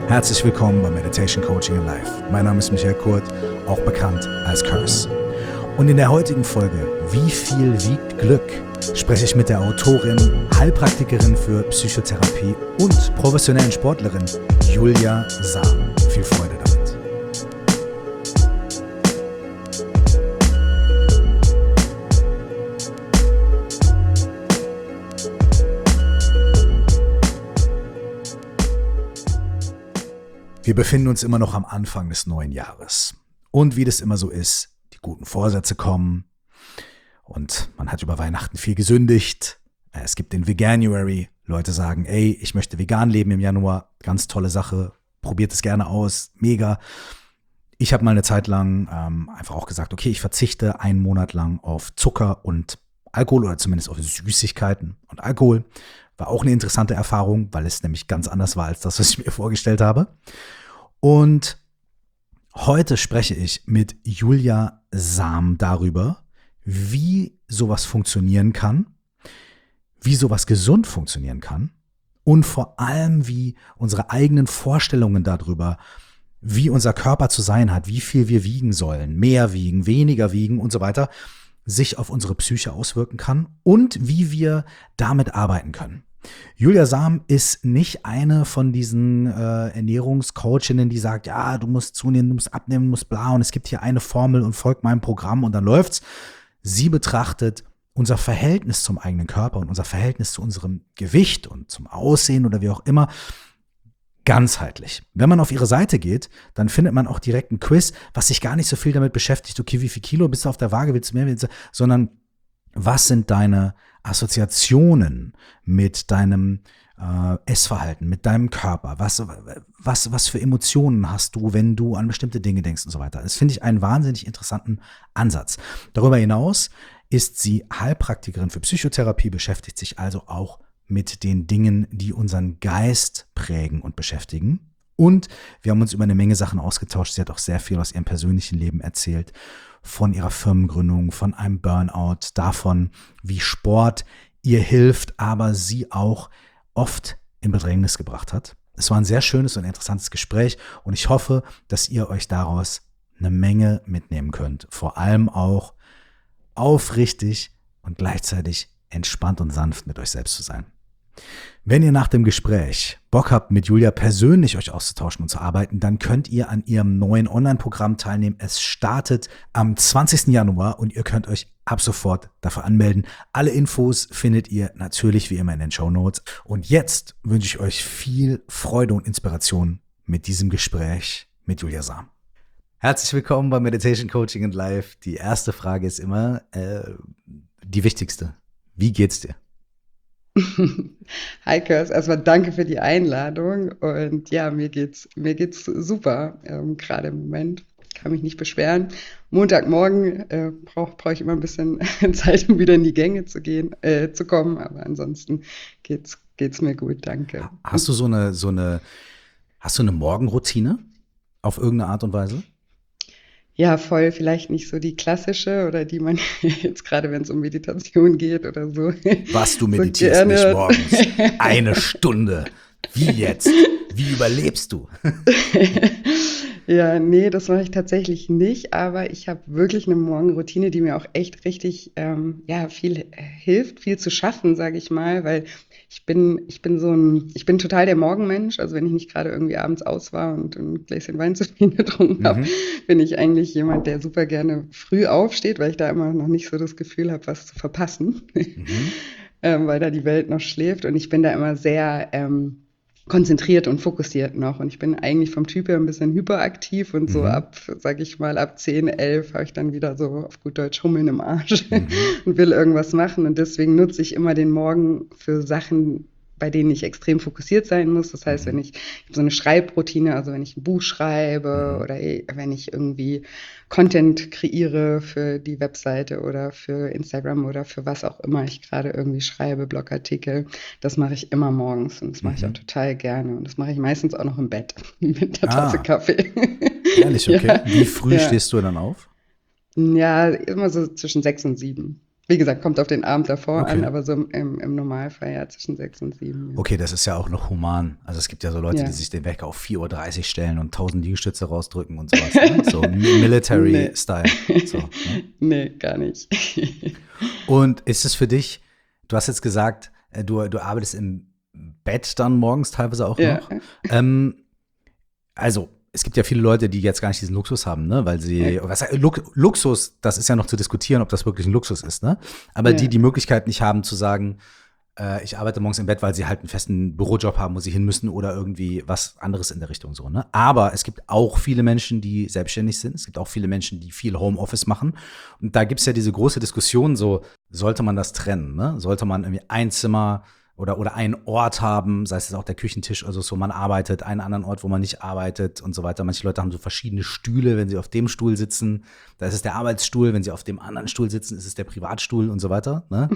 Herzlich willkommen bei Meditation Coaching in Life. Mein Name ist Michael Kurt, auch bekannt als Curse. Und in der heutigen Folge Wie viel wiegt Glück? Spreche ich mit der Autorin, Heilpraktikerin für Psychotherapie und professionellen Sportlerin Julia Sam. Viel Freude damit. Wir befinden uns immer noch am Anfang des neuen Jahres. Und wie das immer so ist, die guten Vorsätze kommen und man hat über Weihnachten viel gesündigt. Es gibt den Veganuary. Leute sagen, ey, ich möchte vegan leben im Januar. Ganz tolle Sache. Probiert es gerne aus. Mega. Ich habe mal eine Zeit lang einfach auch gesagt, okay, ich verzichte einen Monat lang auf Zucker und Alkohol oder zumindest auf Süßigkeiten und Alkohol. War auch eine interessante Erfahrung, weil es nämlich ganz anders war als das, was ich mir vorgestellt habe. Und heute spreche ich mit Julia Sam darüber, wie sowas funktionieren kann, wie sowas gesund funktionieren kann und vor allem, wie unsere eigenen Vorstellungen darüber, wie unser Körper zu sein hat, wie viel wir wiegen sollen, mehr wiegen, weniger wiegen und so weiter, sich auf unsere Psyche auswirken kann und wie wir damit arbeiten können. Julia Sam ist nicht eine von diesen Ernährungscoachinnen, die sagt, ja, du musst zunehmen, du musst abnehmen, du musst bla und es gibt hier eine Formel und folgt meinem Programm und dann läuft's. Sie betrachtet unser Verhältnis zum eigenen Körper und unser Verhältnis zu unserem Gewicht und zum Aussehen oder wie auch immer ganzheitlich. Wenn man auf ihre Seite geht, dann findet man auch direkt ein Quiz, was sich gar nicht so viel damit beschäftigt, okay, wie viel Kilo bist du auf der Waage, willst du mehr, sondern was sind deine Assoziationen mit deinem Essverhalten, mit deinem Körper? Was für Emotionen hast du, wenn du an bestimmte Dinge denkst und so weiter? Das finde ich einen wahnsinnig interessanten Ansatz. Darüber hinaus ist sie Heilpraktikerin für Psychotherapie, beschäftigt sich also auch mit den Dingen, die unseren Geist prägen und beschäftigen. Und wir haben uns über eine Menge Sachen ausgetauscht. Sie hat auch sehr viel aus ihrem persönlichen Leben erzählt, von ihrer Firmengründung, von einem Burnout, davon, wie Sport ihr hilft, aber sie auch oft in Bedrängnis gebracht hat. Es war ein sehr schönes und interessantes Gespräch und ich hoffe, dass ihr euch daraus eine Menge mitnehmen könnt. Vor allem auch aufrichtig und gleichzeitig entspannt und sanft mit euch selbst zu sein. Wenn ihr nach dem Gespräch Bock habt, mit Julia persönlich euch auszutauschen und zu arbeiten, dann könnt ihr an ihrem neuen Online-Programm teilnehmen. Es startet am 20. Januar und ihr könnt euch ab sofort dafür anmelden. Alle Infos findet ihr natürlich wie immer in den Shownotes. Und jetzt wünsche ich euch viel Freude und Inspiration mit diesem Gespräch mit Julia Sam. Herzlich willkommen bei Meditation Coaching in Life. Die erste Frage ist immer die wichtigste. Wie geht's dir? Hi Kurs, erstmal danke für die Einladung und ja, mir geht's super, gerade im Moment, kann mich nicht beschweren. Montagmorgen brauche ich immer ein bisschen Zeit, um wieder in die Gänge zu kommen, aber ansonsten geht's mir gut, danke. Hast du hast du eine Morgenroutine auf irgendeine Art und Weise? Ja, voll, vielleicht nicht so die klassische oder die man jetzt gerade, wenn es um Meditation geht oder so. Was, du so meditierst gerne. nicht morgens? Eine Stunde. Wie jetzt? Wie überlebst du? Ja, nee, das mache ich tatsächlich nicht, aber ich habe wirklich eine Morgenroutine, die mir auch echt richtig viel hilft, viel zu schaffen, sage ich mal, weil ich bin total der Morgenmensch, also wenn ich nicht gerade irgendwie abends aus war und ein Gläschen Wein zu viel getrunken habe, bin ich eigentlich jemand, der super gerne früh aufsteht, weil ich da immer noch nicht so das Gefühl habe, was zu verpassen, weil da die Welt noch schläft und ich bin da immer sehr konzentriert und fokussiert noch. Und ich bin eigentlich vom Typ her ein bisschen hyperaktiv und so ab 10, 11 habe ich dann wieder so auf gut Deutsch Hummeln im Arsch und will irgendwas machen. Und deswegen nutze ich immer den Morgen für Sachen, bei denen ich extrem fokussiert sein muss. Das heißt, wenn ich so eine Schreibroutine, also wenn ich ein Buch schreibe oder wenn ich irgendwie Content kreiere für die Webseite oder für Instagram oder für was auch immer ich gerade irgendwie schreibe, Blogartikel, das mache ich immer morgens und das mache ich auch total gerne. Und das mache ich meistens auch noch im Bett mit der Tasse Kaffee. Ehrlich, okay. Ja. Wie früh stehst du dann auf? Ja, immer so zwischen 6 und 7. Wie gesagt, kommt auf den Abend davor an, Okay. aber so im Normalfall ja zwischen 6 und 7. Ja. Okay, das ist ja auch noch human. Also es gibt ja so Leute, die Ja. sich den Wecker auf 4:30 Uhr stellen und 1.000 Liegestütze rausdrücken und sowas. Ne? So Nee. Military-Style. So, ne? Nee, gar nicht. Und ist es für dich, du hast jetzt gesagt, du arbeitest im Bett dann morgens teilweise auch Ja. noch. Also, es gibt ja viele Leute, die jetzt gar nicht diesen Luxus haben, ne? Weil sie, Luxus, das ist ja noch zu diskutieren, ob das wirklich ein Luxus ist, ne? Aber Ja. die Möglichkeit nicht haben zu sagen, ich arbeite morgens im Bett, weil sie halt einen festen Bürojob haben, wo sie hin müssen oder irgendwie was anderes in der Richtung so, ne? Aber es gibt auch viele Menschen, die selbstständig sind. Es gibt auch viele Menschen, die viel Homeoffice machen. Und da gibt es ja diese große Diskussion so, sollte man das trennen, ne? Sollte man irgendwie ein Zimmer oder einen Ort haben, sei es jetzt auch der Küchentisch, also so man arbeitet, einen anderen Ort, wo man nicht arbeitet und so weiter. Manche Leute haben so verschiedene Stühle, wenn sie auf dem Stuhl sitzen, da ist es der Arbeitsstuhl, wenn sie auf dem anderen Stuhl sitzen, ist es der Privatstuhl und so weiter, ne?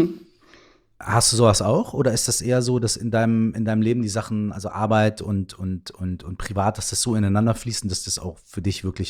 Hast du sowas auch? Oder ist das eher so, dass in deinem Leben die Sachen, also Arbeit und Privat, dass das so ineinander fließen, dass das auch für dich wirklich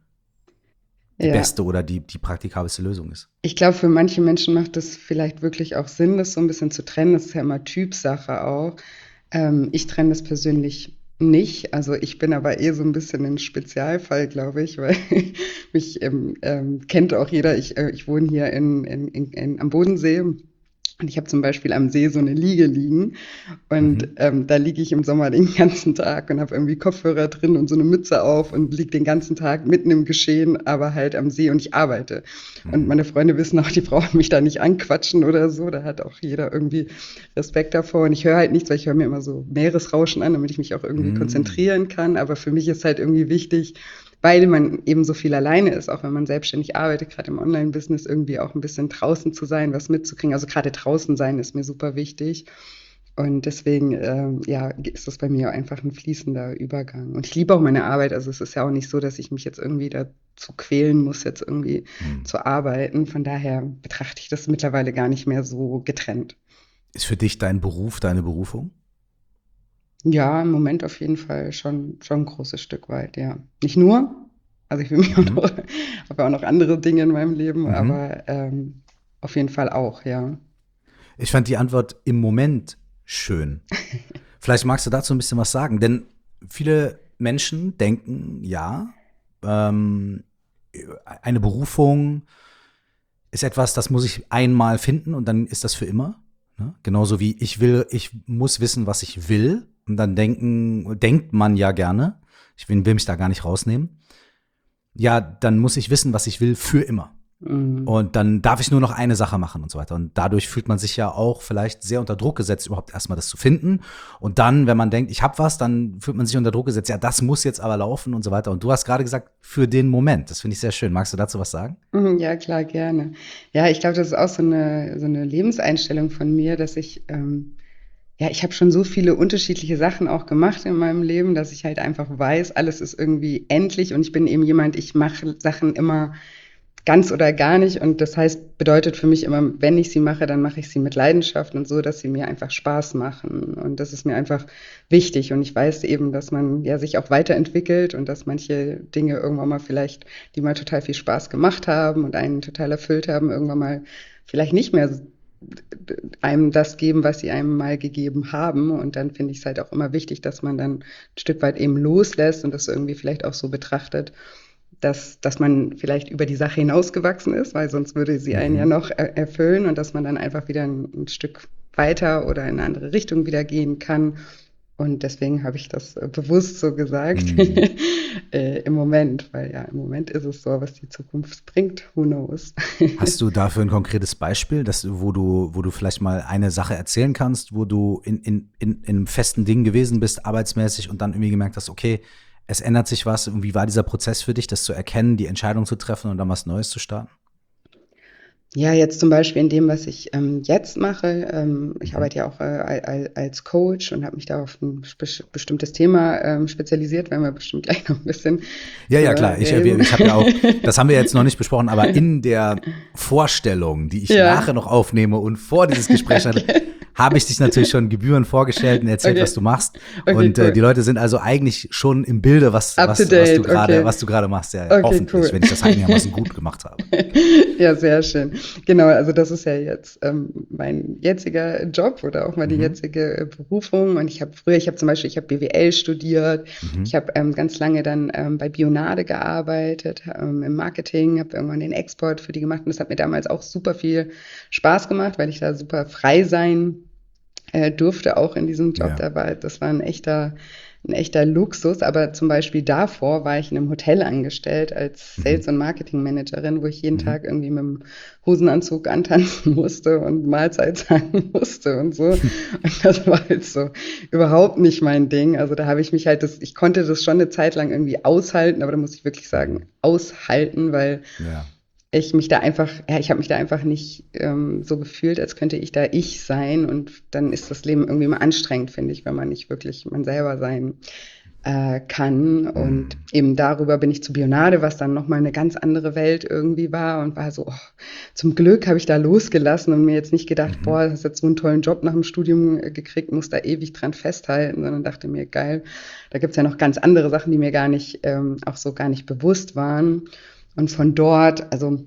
die Ja. beste oder die praktikabelste Lösung ist? Ich glaube, für manche Menschen macht es vielleicht wirklich auch Sinn, das so ein bisschen zu trennen. Das ist ja immer Typsache auch. Ich trenne das persönlich nicht. Also ich bin aber so ein bisschen ein Spezialfall, glaube ich, weil mich kennt auch jeder. Ich wohne hier am Bodensee. Und ich habe zum Beispiel am See so eine Liege liegen und da liege ich im Sommer den ganzen Tag und habe irgendwie Kopfhörer drin und so eine Mütze auf und liege den ganzen Tag mitten im Geschehen, aber halt am See und ich arbeite. Und meine Freunde wissen auch, die brauchen mich da nicht anquatschen oder so. Da hat auch jeder irgendwie Respekt davor. Und ich höre halt nichts, weil ich höre mir immer so Meeresrauschen an, damit ich mich auch irgendwie konzentrieren kann. Aber für mich ist halt irgendwie wichtig, weil man eben so viel alleine ist, auch wenn man selbstständig arbeitet, gerade im Online-Business, irgendwie auch ein bisschen draußen zu sein, was mitzukriegen. Also gerade draußen sein ist mir super wichtig. Und deswegen, ist das bei mir einfach ein fließender Übergang. Und ich liebe auch meine Arbeit. Also es ist ja auch nicht so, dass ich mich jetzt irgendwie dazu quälen muss, jetzt irgendwie zu arbeiten. Von daher betrachte ich das mittlerweile gar nicht mehr so getrennt. Ist für dich dein Beruf deine Berufung? Ja, im Moment auf jeden Fall schon ein großes Stück weit, ja. Nicht nur, also ich will mich auch noch, habe ja auch noch andere Dinge in meinem Leben, aber auf jeden Fall auch, ja. Ich fand die Antwort im Moment schön. Vielleicht magst du dazu ein bisschen was sagen, denn viele Menschen denken, ja, eine Berufung ist etwas, das muss ich einmal finden und dann ist das für immer. Ne? Genauso wie ich muss wissen, was ich will. Und dann denkt man ja gerne, ich will mich da gar nicht rausnehmen. Ja, dann muss ich wissen, was ich will für immer. Und dann darf ich nur noch eine Sache machen und so weiter. Und dadurch fühlt man sich ja auch vielleicht sehr unter Druck gesetzt, überhaupt erstmal das zu finden. Und dann, wenn man denkt, ich habe was, dann fühlt man sich unter Druck gesetzt, ja, das muss jetzt aber laufen und so weiter. Und du hast gerade gesagt, für den Moment. Das finde ich sehr schön. Magst du dazu was sagen? Ja, klar, gerne. Ja, ich glaube, das ist auch so eine Lebenseinstellung von mir, dass ich habe schon so viele unterschiedliche Sachen auch gemacht in meinem Leben, dass ich halt einfach weiß, alles ist irgendwie endlich und ich bin eben jemand, ich mache Sachen immer ganz oder gar nicht und das heißt, bedeutet für mich immer, wenn ich sie mache, dann mache ich sie mit Leidenschaft und so, dass sie mir einfach Spaß machen und das ist mir einfach wichtig und ich weiß eben, dass man ja sich auch weiterentwickelt und dass manche Dinge irgendwann mal vielleicht, die mal total viel Spaß gemacht haben und einen total erfüllt haben, irgendwann mal vielleicht nicht mehr einem das geben, was sie einem mal gegeben haben. Und dann finde ich es halt auch immer wichtig, dass man dann ein Stück weit eben loslässt und das irgendwie vielleicht auch so betrachtet, dass man vielleicht über die Sache hinausgewachsen ist, weil sonst würde sie einen ja noch erfüllen und dass man dann einfach wieder ein Stück weiter oder in eine andere Richtung wieder gehen kann. Und deswegen habe ich das bewusst so gesagt im Moment, weil ja, im Moment ist es so, was die Zukunft bringt, who knows. Hast du dafür ein konkretes Beispiel, wo du vielleicht mal eine Sache erzählen kannst, wo du in einem festen Ding gewesen bist, arbeitsmäßig und dann irgendwie gemerkt hast, okay, es ändert sich was. Und wie war dieser Prozess für dich, das zu erkennen, die Entscheidung zu treffen und dann was Neues zu starten? Ja, jetzt zum Beispiel in dem, was ich jetzt mache. Ich arbeite ja auch als Coach und habe mich da auf ein bestimmtes Thema spezialisiert, werden wir bestimmt gleich noch ein bisschen Ja, klar. Ich habe ja auch, das haben wir jetzt noch nicht besprochen, aber in der Vorstellung, die ich nachher noch aufnehme und vor dieses Gespräch hatte, habe ich dich natürlich schon gebührend vorgestellt und erzählt, Okay. was du machst. Okay, Und cool. die Leute sind also eigentlich schon im Bilde, Up to date, okay. was du gerade machst. Ja, Okay, hoffentlich, cool. wenn ich das einigermaßen gut gemacht habe. Ja, sehr schön. Genau, also das ist ja jetzt mein jetziger Job oder auch mal die Mhm. jetzige Berufung. Und ich habe zum Beispiel, ich habe BWL studiert. Ich Mhm. habe ganz lange dann bei Bionade gearbeitet, im Marketing, habe irgendwann den Export für die gemacht. Und das hat mir damals auch super viel Spaß gemacht, weil ich da super frei sein durfte auch in diesem Job. Ja. Das war ein echter Luxus. Aber zum Beispiel davor war ich in einem Hotel angestellt als Mhm. Sales- und Marketing-Managerin, wo ich jeden Mhm. Tag irgendwie mit dem Hosenanzug antanzen musste und Mahlzeit sagen musste und so. Und das war halt so überhaupt nicht mein Ding. Also da habe ich mich halt, ich konnte das schon eine Zeit lang irgendwie aushalten, aber da muss ich wirklich sagen, aushalten, weil Ja. ich habe mich da einfach nicht so gefühlt, als könnte ich da ich sein. Und dann ist das Leben irgendwie mal anstrengend, finde ich, wenn man nicht wirklich man selber sein kann. Und Mhm. eben darüber bin ich zu Bionade, was dann nochmal eine ganz andere Welt irgendwie war und war so, oh, zum Glück habe ich da losgelassen und mir jetzt nicht gedacht, Mhm. boah, hast jetzt so einen tollen Job nach dem Studium gekriegt, muss da ewig dran festhalten, sondern dachte mir, geil, da gibt's ja noch ganz andere Sachen, die mir gar nicht, auch so gar nicht bewusst waren. Und von dort, also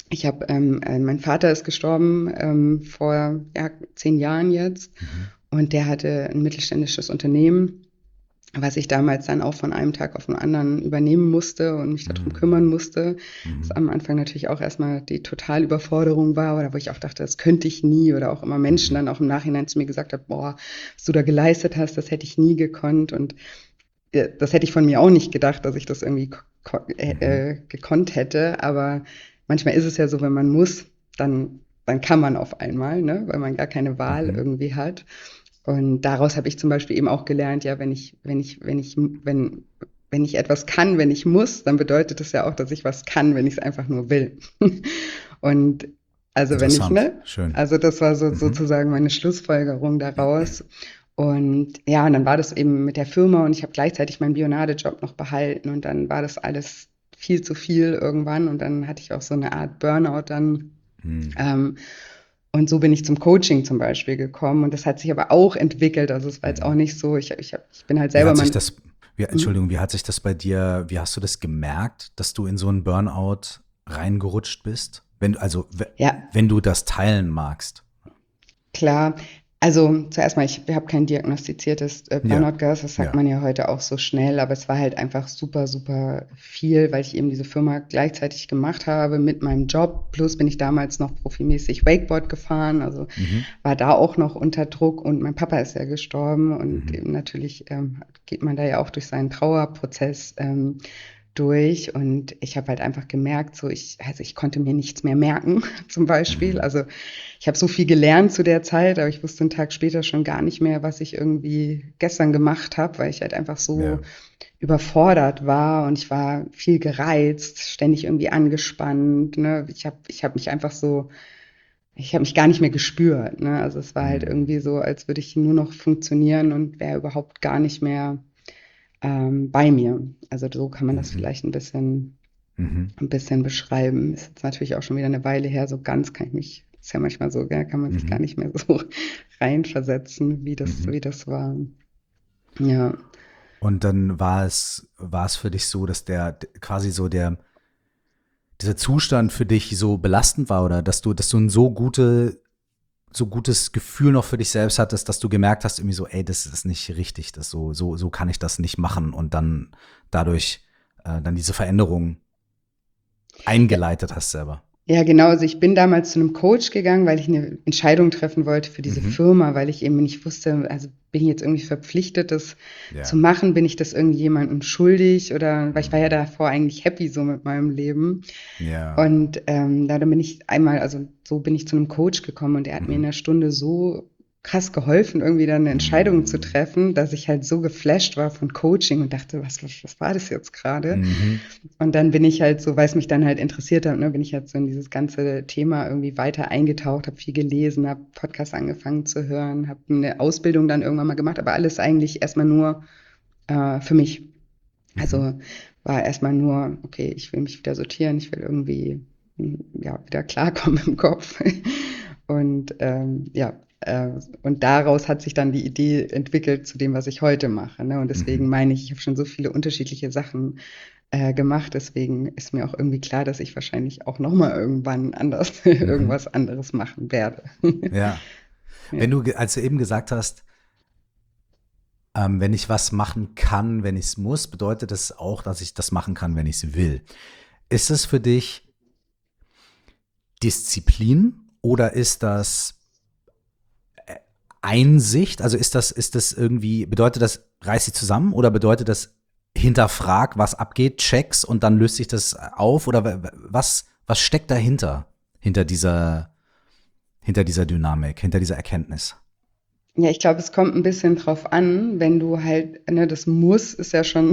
mein Vater ist gestorben vor 10 Jahren jetzt Mhm. und der hatte ein mittelständisches Unternehmen, was ich damals dann auch von einem Tag auf den anderen übernehmen musste und mich darum Mhm. kümmern musste. Was Mhm. am Anfang natürlich auch erstmal die Totalüberforderung war oder wo ich auch dachte, das könnte ich nie oder auch immer Menschen Mhm. dann auch im Nachhinein zu mir gesagt haben, boah, was du da geleistet hast, das hätte ich nie gekonnt und das hätte ich von mir auch nicht gedacht, dass ich das irgendwie Mhm. gekonnt hätte, aber manchmal ist es ja so, wenn man muss, dann kann man auf einmal, ne? Weil man gar keine Wahl Mhm. irgendwie hat. Und daraus habe ich zum Beispiel eben auch gelernt, ja, wenn ich etwas kann, wenn ich muss, dann bedeutet das ja auch, dass ich was kann, wenn ich es einfach nur will. Und also wenn ich, Interessant. ne? Schön. Also das war so Mhm. sozusagen meine Schlussfolgerung daraus. Und ja, und dann war das eben mit der Firma und ich habe gleichzeitig meinen Bionade-Job noch behalten und dann war das alles viel zu viel irgendwann und dann hatte ich auch so eine Art Burnout dann. Mhm. Ähm, und so bin ich zum Coaching zum Beispiel gekommen und das hat sich aber auch entwickelt. Also es war jetzt auch Mhm. nicht so, ich bin halt Wie selber hat sich mein, das, Entschuldigung, wie hat sich das bei dir, wie hast du das gemerkt, dass du in so einen Burnout reingerutscht bist? ja, Wenn du das teilen magst. klar. Also zuerst mal, ich habe kein diagnostiziertes Ja, Burnout gehabt, das sagt ja. man ja heute auch so schnell, aber es war halt einfach super, super viel, weil ich eben diese Firma gleichzeitig gemacht habe mit meinem Job. Plus bin ich damals noch profimäßig Wakeboard gefahren, also Mhm. war da auch noch unter Druck und mein Papa ist ja gestorben und Mhm. eben natürlich geht man da ja auch durch seinen Trauerprozess durch und ich habe halt einfach gemerkt, also ich konnte mir nichts mehr merken zum Beispiel. Mhm. Also ich habe so viel gelernt zu der Zeit, aber ich wusste einen Tag später schon gar nicht mehr, was ich irgendwie gestern gemacht habe, weil ich halt einfach so Ja. überfordert war und ich war viel gereizt, ständig irgendwie angespannt. Ne? Ich habe mich gar nicht mehr gespürt. Ne? Also es war halt Mhm. irgendwie so, als würde ich nur noch funktionieren und wäre überhaupt gar nicht mehr bei mir. Also so kann man das Mhm. vielleicht Mhm. ein bisschen beschreiben. Ist jetzt natürlich auch schon wieder eine Weile her, so ganz kann ich mich, ist ja manchmal so, gell, kann man sich gar Mhm. nicht mehr so reinversetzen, Mhm. wie das war. Ja. Und dann war es für dich so, dass quasi so dieser Zustand für dich so belastend war oder dass du ein so gutes Gefühl noch für dich selbst hattest, dass du gemerkt hast, irgendwie so, ey, das ist nicht richtig, so kann ich das nicht machen und dann dadurch dann diese Veränderung Ja, eingeleitet hast selber. ja, genau. Also ich bin damals zu einem Coach gegangen, weil ich eine Entscheidung treffen wollte für diese Mhm. Firma, weil ich eben nicht wusste, also bin ich jetzt irgendwie verpflichtet, das zu Ja. machen? Bin ich das irgendjemandem schuldig? Oder weil ich war ja Mhm. davor eigentlich happy so mit meinem Leben. Ja. Und dann bin ich einmal, also so bin ich zu einem Coach gekommen und er hat mir in Mhm. einer Stunde so krass geholfen, irgendwie dann eine Entscheidung zu Mhm. treffen, dass ich halt so geflasht war von Coaching und dachte, was war das jetzt gerade? Mhm. Und dann bin ich halt so, weil es mich dann halt interessiert hat, ne, bin ich halt so in dieses ganze Thema irgendwie weiter eingetaucht, habe viel gelesen, habe Podcasts angefangen zu hören, habe eine Ausbildung dann irgendwann mal gemacht, aber alles eigentlich erstmal nur für mich. Mhm. Also war erstmal nur, okay, ich will mich wieder sortieren, ich will irgendwie ja, wieder klarkommen im Kopf. Und ja, Und daraus hat sich dann die Idee entwickelt zu dem, was ich heute mache. Ne? Und deswegen Mhm. meine ich habe schon so viele unterschiedliche Sachen gemacht. Deswegen ist mir auch irgendwie klar, dass ich wahrscheinlich auch noch mal irgendwann anders Mhm. irgendwas anderes machen werde. Ja. Ja. Als du eben gesagt hast, wenn ich was machen kann, wenn ich es muss, bedeutet das auch, dass ich das machen kann, wenn ich es will. Ist es für dich Disziplin oder ist das Einsicht? Also ist das irgendwie, bedeutet das, reiß dich zusammen oder bedeutet das, hinterfrag, was abgeht, checks und dann löst sich das auf? Oder was steckt dahinter? Hinter hinter dieser Dynamik, hinter dieser Erkenntnis? Ja, ich glaube, es kommt ein bisschen drauf an, wenn du halt, ne, das Muss ist ja schon,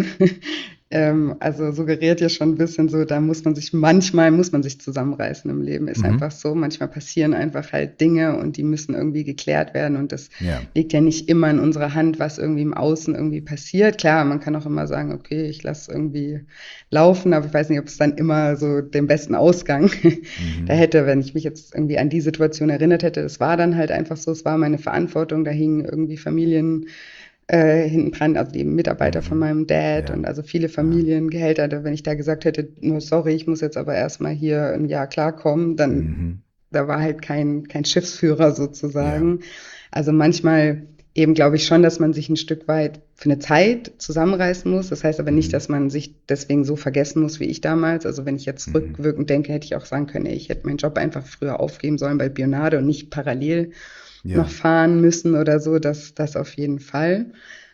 also suggeriert ja schon ein bisschen so, da manchmal muss man sich zusammenreißen im Leben, ist Mhm. einfach so. Manchmal passieren einfach halt Dinge und die müssen irgendwie geklärt werden und das Ja. liegt ja nicht immer in unserer Hand, was irgendwie im Außen irgendwie passiert. Klar, man kann auch immer sagen, okay, ich lasse irgendwie laufen, aber ich weiß nicht, ob es dann immer so den besten Ausgang da Mhm. hätte, wenn ich mich jetzt irgendwie an die Situation erinnert hätte, es war dann halt einfach so, es war meine Verantwortung, da hingen irgendwie Familien hinten dran, also die Mitarbeiter von Mhm. meinem Dad Ja. und also viele Ja. Familiengehälter. Wenn ich da gesagt hätte, nur sorry, ich muss jetzt aber erstmal hier ein Jahr klarkommen, dann Mhm. da war halt kein Schiffsführer Ja. sozusagen. Also manchmal eben glaube ich schon, dass man sich ein Stück weit für eine Zeit zusammenreißen muss. Das heißt aber nicht, Mhm. dass man sich deswegen so vergessen muss wie ich damals. Also wenn ich jetzt Mhm. rückwirkend denke, hätte ich auch sagen können, ey, ich hätte meinen Job einfach früher aufgeben sollen bei Bionade und nicht parallel noch Ja. fahren müssen oder so. Das auf jeden Fall.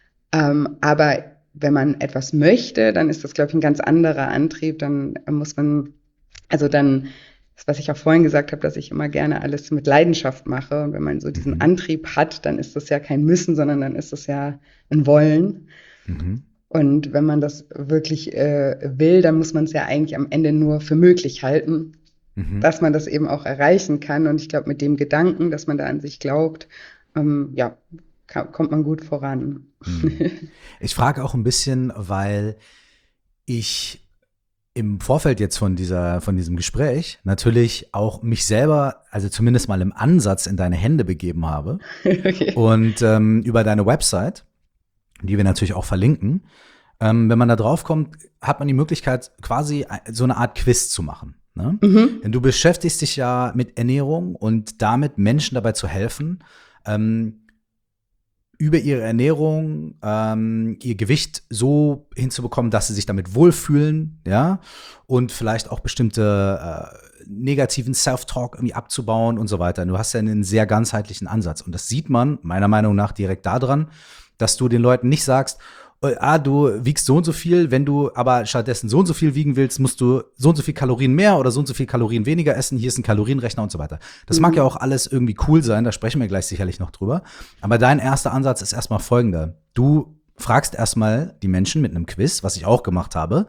Aber wenn man etwas möchte, dann ist das, glaube ich, ein ganz anderer Antrieb. Dann muss man, also dann, das, was ich auch vorhin gesagt habe, dass ich immer gerne alles mit Leidenschaft mache. Und wenn man so diesen Mhm. Antrieb hat, dann ist das ja kein Müssen, sondern dann ist das ja ein Wollen. Mhm. Und wenn man das wirklich will, dann muss man es ja eigentlich am Ende nur für möglich halten, Mhm. dass man das eben auch erreichen kann. Und ich glaube, mit dem Gedanken, dass man da an sich glaubt, ja, kommt man gut voran. Mhm. Ich frage auch ein bisschen, weil ich im Vorfeld jetzt von diesem Gespräch natürlich auch mich selber, also zumindest mal im Ansatz in deine Hände begeben habe Okay. und über deine Website, die wir natürlich auch verlinken, wenn man da drauf kommt, hat man die Möglichkeit, quasi so eine Art Quiz zu machen. Ne? Mhm. Denn du beschäftigst dich ja mit Ernährung und damit Menschen dabei zu helfen, ähm, über ihre Ernährung ihr Gewicht so hinzubekommen, dass sie sich damit wohlfühlen, ja, und vielleicht auch bestimmte negativen Self-Talk irgendwie abzubauen und so weiter. Du hast ja einen sehr ganzheitlichen Ansatz und das sieht man meiner Meinung nach direkt daran, dass du den Leuten nicht sagst, du wiegst so und so viel, wenn du aber stattdessen so und so viel wiegen willst, musst du so und so viel Kalorien mehr oder so und so viel Kalorien weniger essen, hier ist ein Kalorienrechner und so weiter. Das mag ja Mhm. auch alles irgendwie cool sein, da sprechen wir gleich sicherlich noch drüber, aber dein erster Ansatz ist erstmal folgender. Du fragst erstmal die Menschen mit einem Quiz, was ich auch gemacht habe,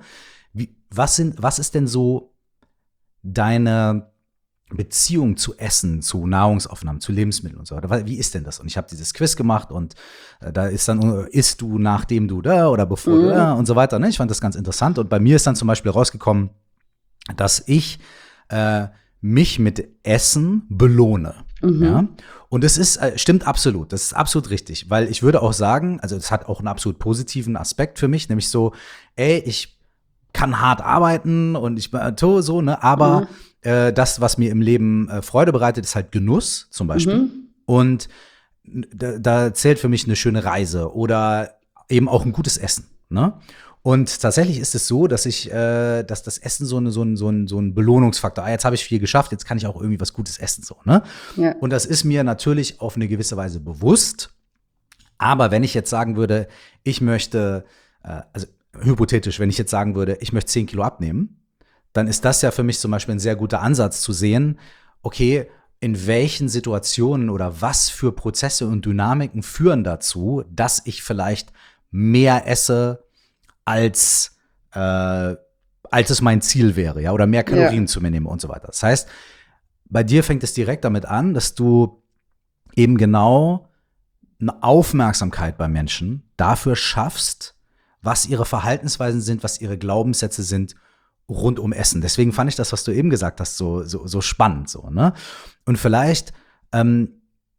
was ist denn so deine Beziehung zu Essen, zu Nahrungsaufnahmen, zu Lebensmitteln und so weiter. Wie ist denn das? Und ich habe dieses Quiz gemacht und da ist dann, isst du nachdem du da oder bevor du da Mhm. und so weiter. Ne? Ich fand das ganz interessant. Und bei mir ist dann zum Beispiel rausgekommen, dass ich äh, mich mit Essen belohne. Ja, Mhm. und es ist, stimmt absolut, das ist absolut richtig, weil ich würde auch sagen, also es hat auch einen absolut positiven Aspekt für mich, nämlich so, ey, ich kann hart arbeiten und ich bin so, ne, aber Mhm. das, was mir im Leben Freude bereitet, ist halt Genuss zum Beispiel. Mhm. Und da zählt für mich eine schöne Reise oder eben auch ein gutes Essen. Ne? Und tatsächlich ist es so, dass das Essen so ein Belohnungsfaktor. Jetzt habe ich viel geschafft, jetzt kann ich auch irgendwie was Gutes essen so. Ne? Ja. Und das ist mir natürlich auf eine gewisse Weise bewusst. Aber wenn ich jetzt sagen würde, ich möchte, also hypothetisch, wenn ich jetzt sagen würde, ich möchte 10 Kilo abnehmen, dann ist das ja für mich zum Beispiel ein sehr guter Ansatz zu sehen, okay, in welchen Situationen oder was für Prozesse und Dynamiken führen dazu, dass ich vielleicht mehr esse, als, äh, als es mein Ziel wäre, ja, oder mehr Ja. Kalorien zu mir nehme und so weiter. Das heißt, bei dir fängt es direkt damit an, dass du eben genau eine Aufmerksamkeit bei Menschen dafür schaffst, was ihre Verhaltensweisen sind, was ihre Glaubenssätze sind rund um Essen. Deswegen fand ich das, was du eben gesagt hast, so spannend. So, ne? Und vielleicht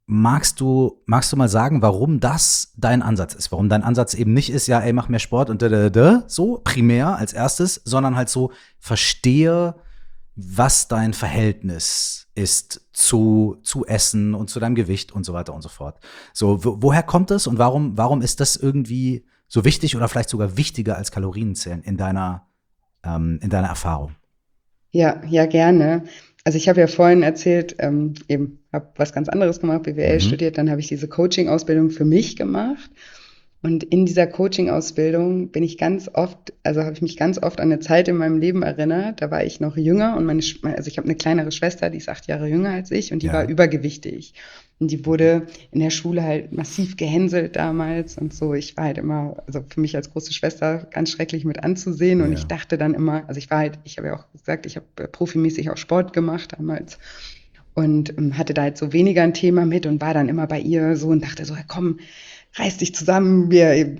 magst du mal sagen, warum das dein Ansatz ist? Warum dein Ansatz eben nicht ist, ja, ey, mach mehr Sport und so primär als erstes, sondern halt so, verstehe, was dein Verhältnis ist zu Essen und zu deinem Gewicht und so weiter und so fort. So, woher kommt es und warum ist das irgendwie so wichtig oder vielleicht sogar wichtiger als Kalorienzählen in deiner Erfahrung? Ja, ja, gerne. Also ich habe ja vorhin erzählt, eben habe was ganz anderes gemacht, BWL Mhm. studiert, dann habe ich diese Coaching-Ausbildung für mich gemacht. Und in dieser Coaching-Ausbildung habe ich mich ganz oft an eine Zeit in meinem Leben erinnert. Da war ich noch jünger und also ich habe eine kleinere Schwester, die ist 8 Jahre jünger als ich und die war Ja. übergewichtig. Und die wurde in der Schule halt massiv gehänselt damals und so. Ich war halt immer, also für mich als große Schwester ganz schrecklich mit anzusehen. Und ich Ja. dachte dann immer, also ich habe ja auch gesagt, ich habe profimäßig auch Sport gemacht damals und hatte da halt so weniger ein Thema mit und war dann immer bei ihr so und dachte so, ja, komm, reiß dich zusammen,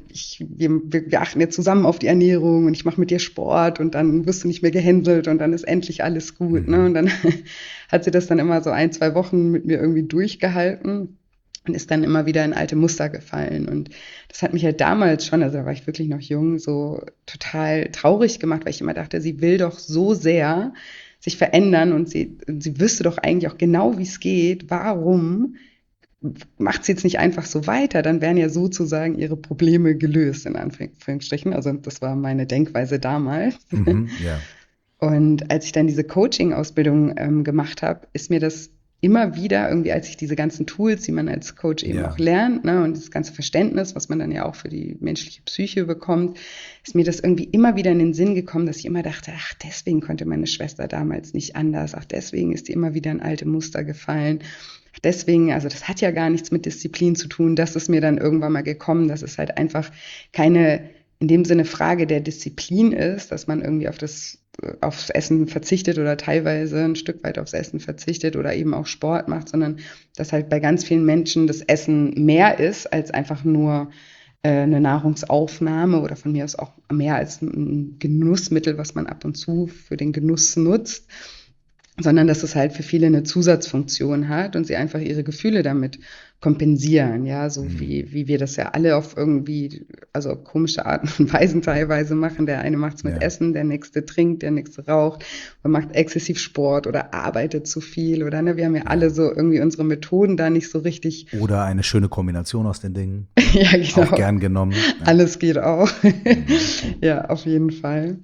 wir achten jetzt zusammen auf die Ernährung und ich mache mit dir Sport und dann wirst du nicht mehr gehänselt und dann ist endlich alles gut. Ne? Mhm. Und dann hat sie das dann immer so 1, 2 Wochen mit mir irgendwie durchgehalten und ist dann immer wieder in alte Muster gefallen. Und das hat mich halt damals schon, also da war ich wirklich noch jung, so total traurig gemacht, weil ich immer dachte, sie will doch so sehr sich verändern und sie wüsste doch eigentlich auch genau, wie es geht. Warum macht sie jetzt nicht einfach so weiter? Dann wären ja sozusagen ihre Probleme gelöst, in Anführungsstrichen. Also das war meine Denkweise damals. Mhm. Ja. Und als ich dann diese Coaching-Ausbildung gemacht habe, ist mir das immer wieder irgendwie, als ich diese ganzen Tools, die man als Coach eben Ja. auch lernt, ne, und das ganze Verständnis, was man dann ja auch für die menschliche Psyche bekommt, ist mir das irgendwie immer wieder in den Sinn gekommen, dass ich immer dachte, ach, deswegen konnte meine Schwester damals nicht anders, ach, deswegen ist die immer wieder in alte Muster gefallen. Deswegen, also das hat ja gar nichts mit Disziplin zu tun. Das ist mir dann irgendwann mal gekommen, dass es halt einfach keine, in dem Sinne, Frage der Disziplin ist, dass man irgendwie aufs Essen verzichtet oder teilweise ein Stück weit aufs Essen verzichtet oder eben auch Sport macht, sondern dass halt bei ganz vielen Menschen das Essen mehr ist als einfach nur eine Nahrungsaufnahme oder von mir aus auch mehr als ein Genussmittel, was man ab und zu für den Genuss nutzt, sondern dass es halt für viele eine Zusatzfunktion hat und sie einfach ihre Gefühle damit kompensieren, ja, so Mhm. wie wir das ja alle auf irgendwie, also auf komische Arten und Weisen teilweise machen. Der eine macht's mit Ja. Essen, der nächste trinkt, der nächste raucht, man macht exzessiv Sport oder arbeitet zu viel oder ne, wir haben ja alle Ja. so irgendwie unsere Methoden da nicht so richtig, Oder eine schöne Kombination aus den Dingen. ja, Auch genau, gern genommen. Ja. alles geht auch. Mhm. Ja, auf jeden Fall.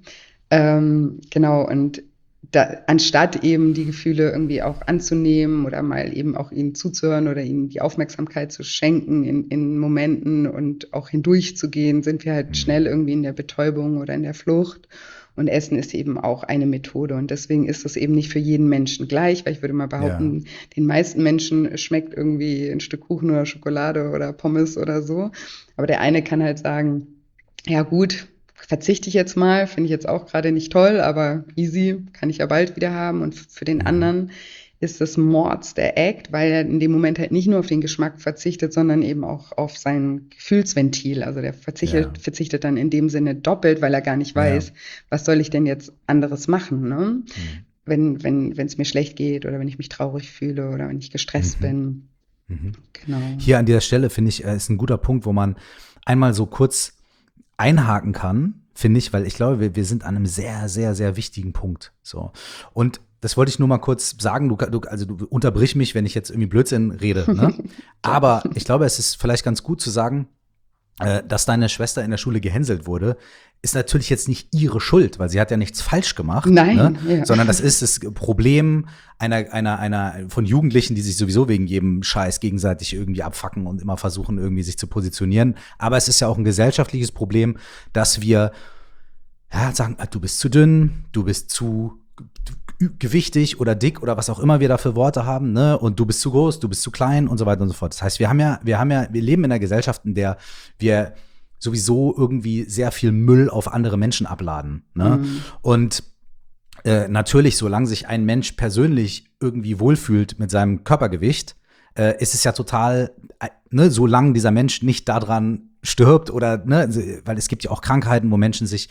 Genau, und anstatt eben die Gefühle irgendwie auch anzunehmen oder mal eben auch ihnen zuzuhören oder ihnen die Aufmerksamkeit zu schenken in Momenten und auch hindurchzugehen, sind wir halt Mhm. schnell irgendwie in der Betäubung oder in der Flucht. Und Essen ist eben auch eine Methode. Und deswegen ist das eben nicht für jeden Menschen gleich, weil ich würde mal Ja. behaupten, den meisten Menschen schmeckt irgendwie ein Stück Kuchen oder Schokolade oder Pommes oder so. Aber der eine kann halt sagen, ja gut, verzichte ich jetzt mal, finde ich jetzt auch gerade nicht toll, aber easy, kann ich ja bald wieder haben. Und für den Mhm. anderen ist das Mords der Act, weil er in dem Moment halt nicht nur auf den Geschmack verzichtet, sondern eben auch auf sein Gefühlsventil. Also der Ja. verzichtet dann in dem Sinne doppelt, weil er gar nicht Ja. weiß, was soll ich denn jetzt anderes machen, ne? Mhm. Wenn es mir schlecht geht oder wenn ich mich traurig fühle oder wenn ich gestresst Mhm. bin. Mhm. Genau. Hier an dieser Stelle finde ich, ist ein guter Punkt, wo man einmal so kurz einhaken kann, finde ich, weil ich glaube, wir sind an einem sehr, sehr, sehr wichtigen Punkt. So. Und das wollte ich nur mal kurz sagen. Du unterbrich mich, wenn ich jetzt irgendwie Blödsinn rede, ne? Klar. Aber ich glaube, es ist vielleicht ganz gut zu sagen, dass deine Schwester in der Schule gehänselt wurde, ist natürlich jetzt nicht ihre Schuld, weil sie hat ja nichts falsch gemacht, ne? Nein, ja. Sondern das ist das Problem von Jugendlichen, die sich sowieso wegen jedem Scheiß gegenseitig irgendwie abfacken und immer versuchen, irgendwie sich zu positionieren. Aber es ist ja auch ein gesellschaftliches Problem, dass wir sagen, du bist zu dünn, du bist zu gewichtig oder dick oder was auch immer wir da für Worte haben, ne? Und du bist zu groß, du bist zu klein und so weiter und so fort. Das heißt, wir leben in einer Gesellschaft, in der wir sowieso irgendwie sehr viel Müll auf andere Menschen abladen, ne? Mhm. Und natürlich, solange sich ein Mensch persönlich irgendwie wohlfühlt mit seinem Körpergewicht, ist es ja total, ne, solange dieser Mensch nicht daran stirbt oder, ne, weil es gibt ja auch Krankheiten, wo Menschen sich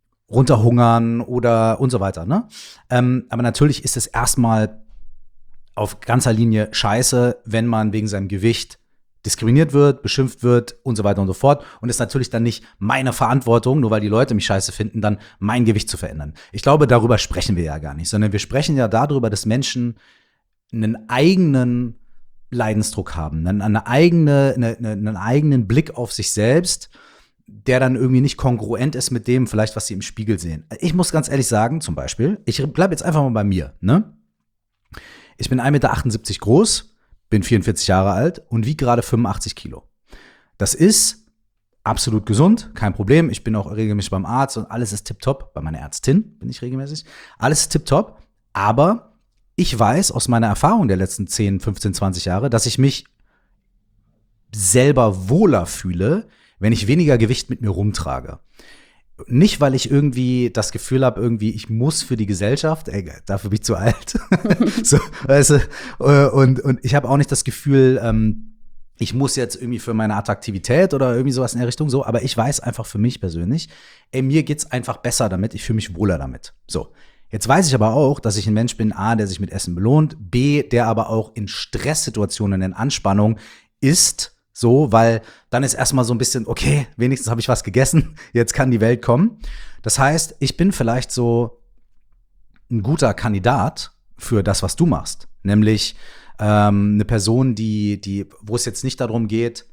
runterhungern oder und so weiter, ne? Aber natürlich ist es erstmal auf ganzer Linie scheiße, wenn man wegen seinem Gewicht diskriminiert wird, beschimpft wird und so weiter und so fort. Und ist natürlich dann nicht meine Verantwortung, nur weil die Leute mich scheiße finden, dann mein Gewicht zu verändern. Ich glaube, darüber sprechen wir ja gar nicht, sondern wir sprechen ja darüber, dass Menschen einen eigenen Leidensdruck haben, einen eigenen Blick auf sich selbst, der dann irgendwie nicht kongruent ist mit dem vielleicht, was sie im Spiegel sehen. Ich muss ganz ehrlich sagen, zum Beispiel, ich bleibe jetzt einfach mal bei mir, ne? Ich bin 1,78 Meter groß, bin 44 Jahre alt und wiege gerade 85 Kilo. Das ist absolut gesund, kein Problem. Ich bin auch regelmäßig beim Arzt und alles ist tipptopp. Bei meiner Ärztin bin ich regelmäßig. Alles ist tipptopp, aber ich weiß aus meiner Erfahrung der letzten 10, 15, 20 Jahre, dass ich mich selber wohler fühle, wenn ich weniger Gewicht mit mir rumtrage. Nicht, weil ich irgendwie das Gefühl habe, irgendwie, ich muss für die Gesellschaft, dafür bin ich zu alt. So, weißt du, und ich habe auch nicht das Gefühl, ich muss jetzt irgendwie für meine Attraktivität oder irgendwie sowas in der Richtung so, aber ich weiß einfach für mich persönlich, mir geht's einfach besser damit, ich fühle mich wohler damit. So, jetzt weiß ich aber auch, dass ich ein Mensch bin, A, der sich mit Essen belohnt, B, der aber auch in Stresssituationen, in Anspannung isst, so, weil dann ist erstmal so ein bisschen, okay, wenigstens habe ich was gegessen, jetzt kann die Welt kommen. Das heißt, ich bin vielleicht so ein guter Kandidat für das, was du machst. Nämlich eine Person, wo es jetzt nicht darum geht,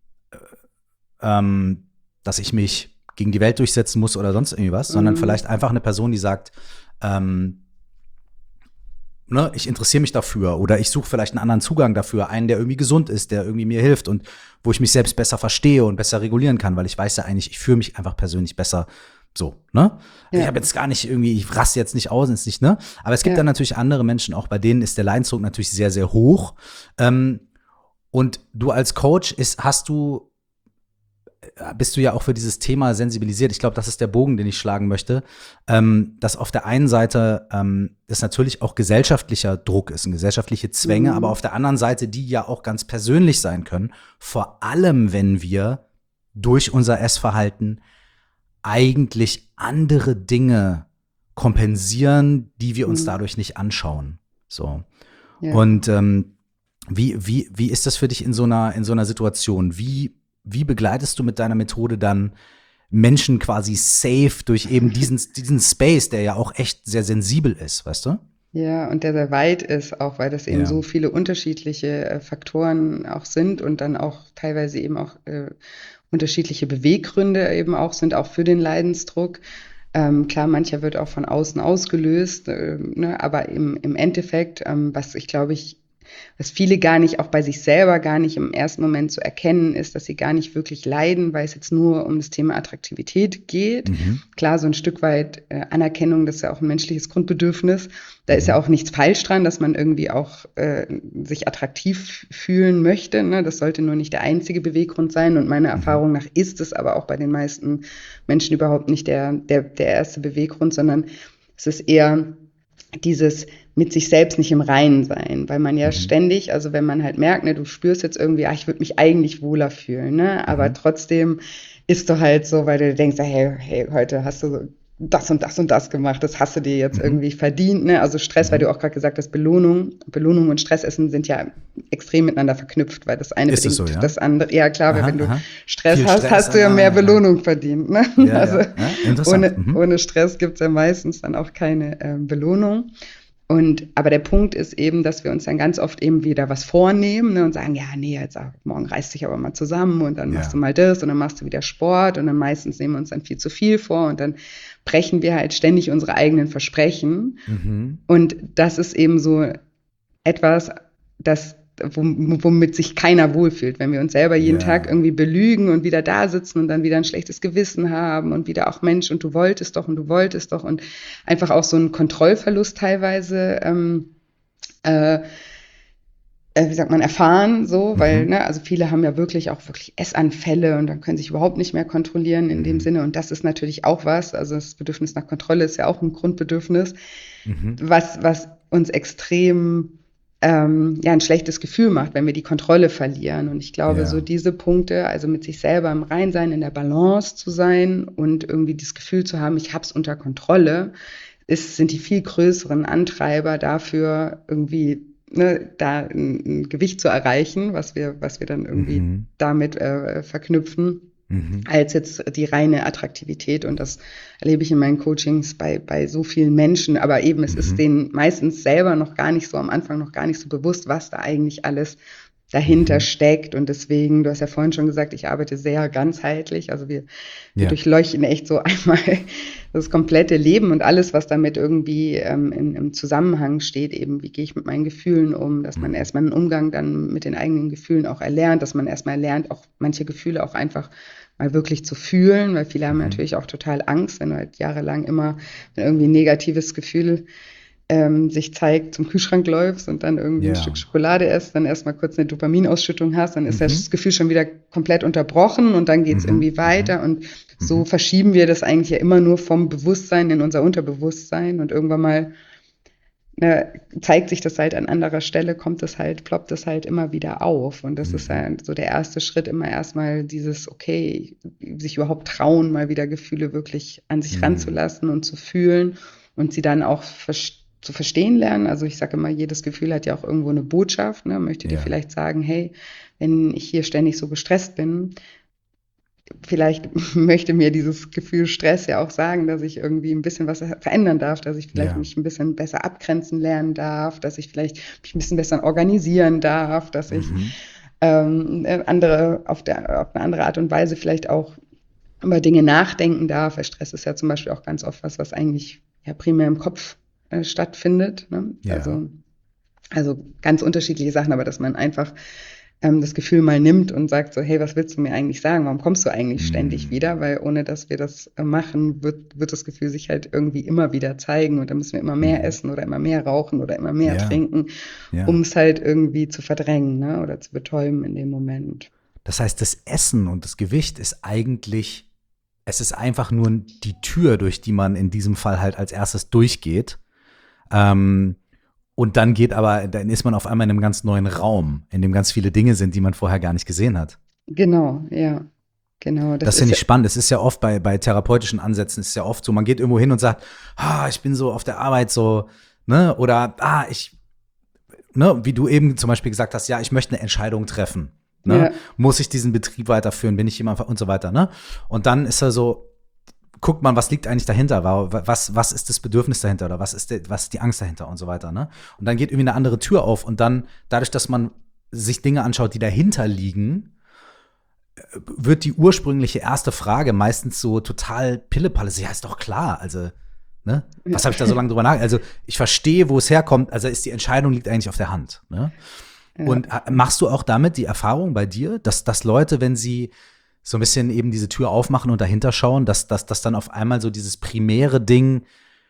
dass ich mich gegen die Welt durchsetzen muss oder sonst irgendwie was, sondern vielleicht einfach eine Person, die sagt, ich interessiere mich dafür oder ich suche vielleicht einen anderen Zugang dafür, einen, der irgendwie gesund ist, der irgendwie mir hilft und wo ich mich selbst besser verstehe und besser regulieren kann, weil ich weiß ja eigentlich, ich fühle mich einfach persönlich besser so, ne? Ja. Ich habe jetzt gar nicht irgendwie, ich raste jetzt nicht aus, ist nicht, ne? Aber es gibt dann natürlich andere Menschen, auch bei denen ist der Leidensdruck natürlich sehr, sehr hoch. Und du als Coach bist du ja auch für dieses Thema sensibilisiert. Ich glaube, das ist der Bogen, den ich schlagen möchte, dass auf der einen Seite es natürlich auch gesellschaftlicher Druck ist und gesellschaftliche Zwänge, aber auf der anderen Seite, die ja auch ganz persönlich sein können, vor allem, wenn wir durch unser Essverhalten eigentlich andere Dinge kompensieren, die wir uns dadurch nicht anschauen. So. Ja. Und wie ist das für dich in so einer Situation? Wie begleitest du mit deiner Methode dann Menschen quasi safe durch eben diesen Space, der ja auch echt sehr sensibel ist, weißt du? Ja, und der sehr weit ist, auch weil das eben so viele unterschiedliche Faktoren auch sind und dann auch teilweise eben auch unterschiedliche Beweggründe eben auch sind, auch für den Leidensdruck. Klar, mancher wird auch von außen ausgelöst, ne, aber im Endeffekt, was viele gar nicht, auch bei sich selber gar nicht im ersten Moment zu erkennen ist, dass sie gar nicht wirklich leiden, weil es jetzt nur um das Thema Attraktivität geht. Klar, so ein Stück weit Anerkennung, das ist ja auch ein menschliches Grundbedürfnis. Da ist ja auch nichts falsch dran, dass man irgendwie auch sich attraktiv fühlen möchte, ne? Das sollte nur nicht der einzige Beweggrund sein. Und meiner Erfahrung nach ist es aber auch bei den meisten Menschen überhaupt nicht der erste Beweggrund, sondern es ist eher dieses mit sich selbst nicht im Reinen sein, weil man ja ständig, also wenn man halt merkt, ne, du spürst jetzt irgendwie, ich würde mich eigentlich wohler fühlen, ne, aber trotzdem ist du halt so, weil du denkst, hey, heute hast du das und das und das gemacht, das hast du dir jetzt irgendwie verdient, ne, also Stress, weil du auch gerade gesagt hast, Belohnung und Stressessen sind ja extrem miteinander verknüpft, weil das eine bedingt so, ja? Das andere, ja klar, weil wenn du Stress hast, hast du ja mehr Belohnung verdient, ne, ohne Stress gibt's ja meistens dann auch keine Belohnung. Aber der Punkt ist eben, dass wir uns dann ganz oft eben wieder was vornehmen, ne, und sagen, ja, nee, jetzt morgen reißt dich aber mal zusammen und dann machst du mal das und dann machst du wieder Sport und dann meistens nehmen wir uns dann viel zu viel vor und dann brechen wir halt ständig unsere eigenen Versprechen. Und das ist eben so etwas, womit sich keiner wohlfühlt, wenn wir uns selber jeden Tag irgendwie belügen und wieder da sitzen und dann wieder ein schlechtes Gewissen haben und wieder auch Mensch und du wolltest doch und einfach auch so einen Kontrollverlust teilweise erfahren, so, weil, ne, also viele haben ja wirklich Essanfälle und dann können sich überhaupt nicht mehr kontrollieren in dem Sinne und das ist natürlich auch was, also das Bedürfnis nach Kontrolle ist ja auch ein Grundbedürfnis, was uns extrem ein schlechtes Gefühl macht, wenn wir die Kontrolle verlieren. Und ich glaube, so diese Punkte, also mit sich selber im Reinsein, in der Balance zu sein und irgendwie das Gefühl zu haben, ich hab's unter Kontrolle, sind die viel größeren Antreiber dafür, irgendwie da ein Gewicht zu erreichen, was wir dann irgendwie damit verknüpfen, als jetzt die reine Attraktivität. Und das erlebe ich in meinen Coachings bei so vielen Menschen. Aber eben, es ist denen meistens selber noch gar nicht so, am Anfang noch gar nicht so bewusst, was da eigentlich alles dahinter steckt. Und deswegen, du hast ja vorhin schon gesagt, ich arbeite sehr ganzheitlich. Also wir durchleuchten echt so einmal das komplette Leben und alles, was damit irgendwie im Zusammenhang steht. Eben, wie gehe ich mit meinen Gefühlen um, dass man erstmal einen Umgang dann mit den eigenen Gefühlen auch erlernt, dass man erstmal lernt, auch manche Gefühle auch einfach mal wirklich zu fühlen, weil viele haben natürlich auch total Angst, wenn du halt jahrelang immer, wenn irgendwie ein negatives Gefühl sich zeigt, zum Kühlschrank läufst und dann irgendwie ein Stück Schokolade isst, dann erstmal kurz eine Dopaminausschüttung hast, dann ist das Gefühl schon wieder komplett unterbrochen und dann geht es irgendwie weiter. Und so verschieben wir das eigentlich ja immer nur vom Bewusstsein in unser Unterbewusstsein und irgendwann mal zeigt sich das halt an anderer Stelle, ploppt das halt immer wieder auf. Und das ist ja so der erste Schritt, immer erstmal dieses, okay, sich überhaupt trauen, mal wieder Gefühle wirklich an sich ranzulassen und zu fühlen und sie dann auch zu verstehen lernen. Also ich sage immer, jedes Gefühl hat ja auch irgendwo eine Botschaft, ne? Möchte dir vielleicht sagen, hey, wenn ich hier ständig so gestresst bin, vielleicht möchte mir dieses Gefühl Stress ja auch sagen, dass ich irgendwie ein bisschen was verändern darf, dass ich vielleicht mich ein bisschen besser abgrenzen lernen darf, dass ich vielleicht mich ein bisschen besser organisieren darf, dass ich auf eine andere Art und Weise vielleicht auch über Dinge nachdenken darf. Weil Stress ist ja zum Beispiel auch ganz oft was eigentlich ja primär im Kopf stattfindet. Ne? Ja. Also ganz unterschiedliche Sachen, aber dass man einfach das Gefühl mal nimmt und sagt so, hey, was willst du mir eigentlich sagen? Warum kommst du eigentlich ständig wieder? Weil ohne dass wir das machen, wird das Gefühl sich halt irgendwie immer wieder zeigen und dann müssen wir immer mehr essen oder immer mehr rauchen oder immer mehr trinken, um es halt irgendwie zu verdrängen, ne? Oder zu betäuben in dem Moment. Das heißt, das Essen und das Gewicht ist eigentlich, es ist einfach nur die Tür, durch die man in diesem Fall halt als erstes durchgeht. Und dann ist man auf einmal in einem ganz neuen Raum, in dem ganz viele Dinge sind, die man vorher gar nicht gesehen hat. Genau, ja. Genau. Das finde ich spannend. Es ist ja oft bei therapeutischen Ansätzen, ist ja oft so, man geht irgendwo hin und sagt, ich bin so auf der Arbeit so, ne, oder, wie du eben zum Beispiel gesagt hast, ja, ich möchte eine Entscheidung treffen. Ne? Ja. Muss ich diesen Betrieb weiterführen? Bin ich jemand und so weiter, ne? Und dann ist er so, guckt man, was liegt eigentlich dahinter? Was ist das Bedürfnis dahinter? Oder was ist die Angst dahinter und so weiter, ne? Und dann geht irgendwie eine andere Tür auf und dann, dadurch, dass man sich Dinge anschaut, die dahinter liegen, wird die ursprüngliche erste Frage meistens so total Pillepalle. Ja, ist doch klar, also, ne? Was habe ich da so lange drüber nachgedacht? Also, ich verstehe, wo es herkommt, also die Entscheidung liegt eigentlich auf der Hand, ne? Ja. Und machst du auch damit die Erfahrung bei dir, dass Leute, wenn sie so ein bisschen eben diese Tür aufmachen und dahinter schauen, dass dann auf einmal so dieses primäre Ding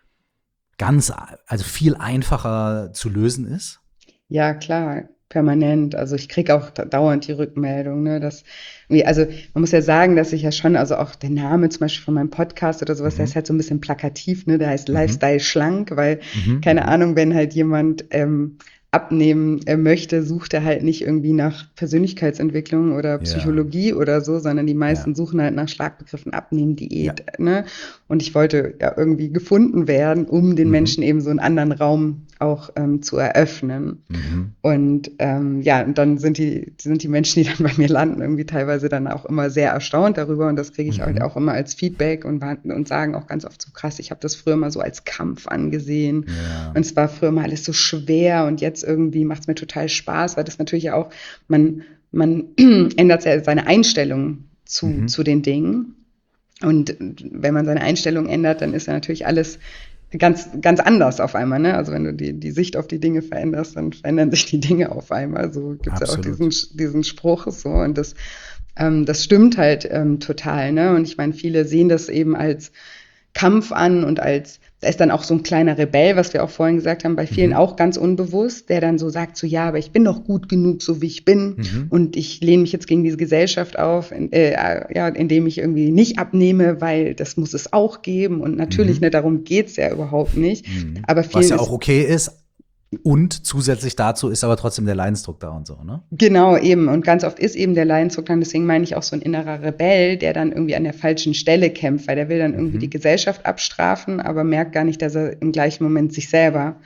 also viel einfacher zu lösen ist? Ja, klar, permanent. Also ich kriege auch dauernd die Rückmeldung, ne, also man muss ja sagen, dass ich ja schon, also auch der Name zum Beispiel von meinem Podcast oder sowas, der ist halt so ein bisschen plakativ, ne, der heißt Lifestyle schlank, weil, keine Ahnung, wenn halt jemand abnehmen möchte, sucht er halt nicht irgendwie nach Persönlichkeitsentwicklung oder Psychologie oder so, sondern die meisten suchen halt nach Schlagbegriffen Abnehmen, Diät, ne? Und ich wollte ja irgendwie gefunden werden, um den Menschen eben so einen anderen Raum auch zu eröffnen. Und und dann sind die Menschen, die dann bei mir landen, irgendwie teilweise dann auch immer sehr erstaunt darüber und das kriege ich halt auch immer als Feedback und sagen auch ganz oft so krass, ich habe das früher mal so als Kampf angesehen und es war früher mal alles so schwer und jetzt irgendwie macht es mir total Spaß, weil das natürlich auch, man ändert ja seine Einstellung zu den Dingen. Und wenn man seine Einstellung ändert, dann ist ja natürlich alles ganz, ganz anders auf einmal, ne? Also wenn du die Sicht auf die Dinge veränderst, dann verändern sich die Dinge auf einmal. So gibt es ja auch diesen Spruch so und das stimmt halt total, ne? Und ich meine, viele sehen das eben als Kampf an und da ist dann auch so ein kleiner Rebell, was wir auch vorhin gesagt haben, bei vielen auch ganz unbewusst, der dann so sagt, so ja, aber ich bin doch gut genug, so wie ich bin und ich lehne mich jetzt gegen diese Gesellschaft auf, indem ich irgendwie nicht abnehme, weil das muss es auch geben und natürlich, ne, darum geht's ja überhaupt nicht. Aber was ja auch okay ist. Und zusätzlich dazu ist aber trotzdem der Leidensdruck da und so, ne? Genau, eben. Und ganz oft ist eben der Leidensdruck dann, deswegen meine ich auch so ein innerer Rebell, der dann irgendwie an der falschen Stelle kämpft, weil der will dann irgendwie die Gesellschaft abstrafen, aber merkt gar nicht, dass er im gleichen Moment sich selber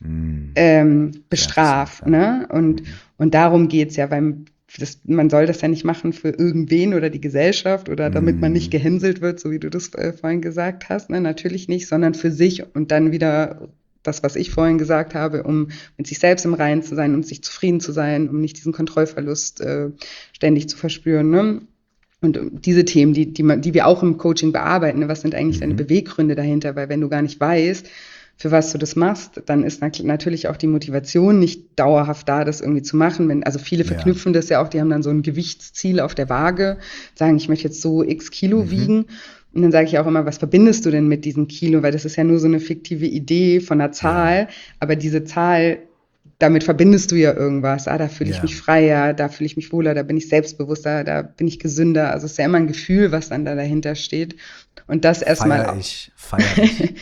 bestraft. Ne? Und darum geht's ja, weil man soll das ja nicht machen für irgendwen oder die Gesellschaft oder damit man nicht gehänselt wird, so wie du das vorhin gesagt hast. Ne? Natürlich nicht, sondern für sich und dann wieder das, was ich vorhin gesagt habe, um mit sich selbst im Reinen zu sein, um sich zufrieden zu sein, um nicht diesen Kontrollverlust ständig zu verspüren. Ne? Und diese Themen, die wir auch im Coaching bearbeiten, ne? Was sind eigentlich deine Beweggründe dahinter? Weil wenn du gar nicht weißt, für was du das machst, dann ist natürlich auch die Motivation nicht dauerhaft da, das irgendwie zu machen. Also viele verknüpfen das ja auch, die haben dann so ein Gewichtsziel auf der Waage, sagen, ich möchte jetzt so x Kilo wiegen. Und dann sage ich auch immer, was verbindest du denn mit diesem Kilo? Weil das ist ja nur so eine fiktive Idee von einer Zahl, aber diese Zahl, damit verbindest du ja irgendwas. Da fühle ich mich freier, da fühle ich mich wohler, da bin ich selbstbewusster, da bin ich gesünder. Also es ist ja immer ein Gefühl, was dann da dahinter steht. Und das erstmal. Feier ich.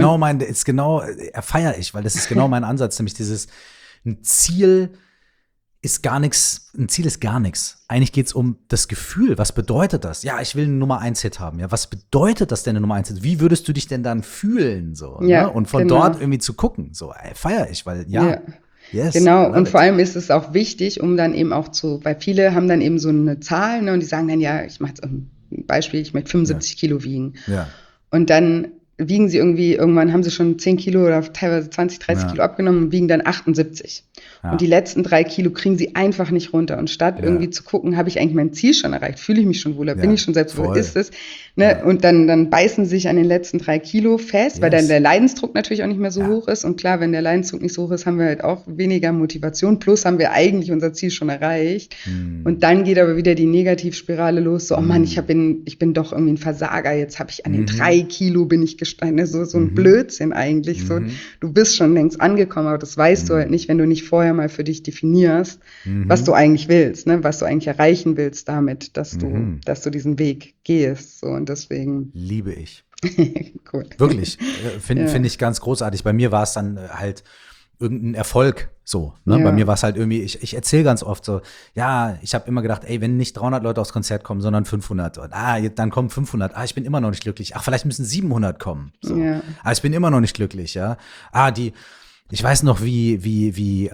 Feier ich, weil das ist genau mein Ansatz, nämlich ein Ziel ist gar nichts. Eigentlich geht es um das Gefühl. Was bedeutet das? Ja, ich will einen Nummer 1-Hit haben. Ja, was bedeutet das denn, eine Nummer 1-Hit? Wie würdest du dich denn dann fühlen? So, ja, ne? Und von dort irgendwie zu gucken. So, feier ich, weil yes, genau, und vor allem ist es auch wichtig, um dann eben auch weil viele haben dann eben so eine Zahl, ne, und die sagen dann, ja, ich mache jetzt ein Beispiel, ich möchte 75 Kilo wiegen. Ja. Und dann wiegen sie irgendwann haben sie schon 10 Kilo oder teilweise 20, 30 Kilo abgenommen und wiegen dann 78. Ja. Und die letzten 3 Kilo kriegen sie einfach nicht runter. Und statt irgendwie zu gucken, habe ich eigentlich mein Ziel schon erreicht? Fühle ich mich schon wohler? Bin ich schon selbstbewusst? Ist es? Ne? Ja. Und dann beißen sie sich an den letzten 3 Kilo fest, weil dann der Leidensdruck natürlich auch nicht mehr so hoch ist. Und klar, wenn der Leidensdruck nicht so hoch ist, haben wir halt auch weniger Motivation. Plus haben wir eigentlich unser Ziel schon erreicht. Und dann geht aber wieder die Negativspirale los. So, oh Mann, ich bin doch irgendwie ein Versager. Jetzt habe ich an den 3 Kilo bin ich gestanden. So ein Blödsinn eigentlich. So, du bist schon längst angekommen, aber das weißt du halt nicht, wenn du nicht vorher mal für dich definierst, was du eigentlich willst, ne? Was du eigentlich erreichen willst damit, dass du diesen Weg gehst. So, und deswegen. Liebe ich. Cool. Wirklich. Finde ich ganz großartig. Bei mir war es dann halt irgendein Erfolg so. Ne? Ja. Bei mir war es halt irgendwie, ich erzähle ganz oft so, ja, ich habe immer gedacht, ey, wenn nicht 300 Leute aufs Konzert kommen, sondern 500. Und, dann kommen 500. Ich bin immer noch nicht glücklich. Vielleicht müssen 700 kommen. So. Ja. Ich bin immer noch nicht glücklich, ja. Ich weiß noch, wie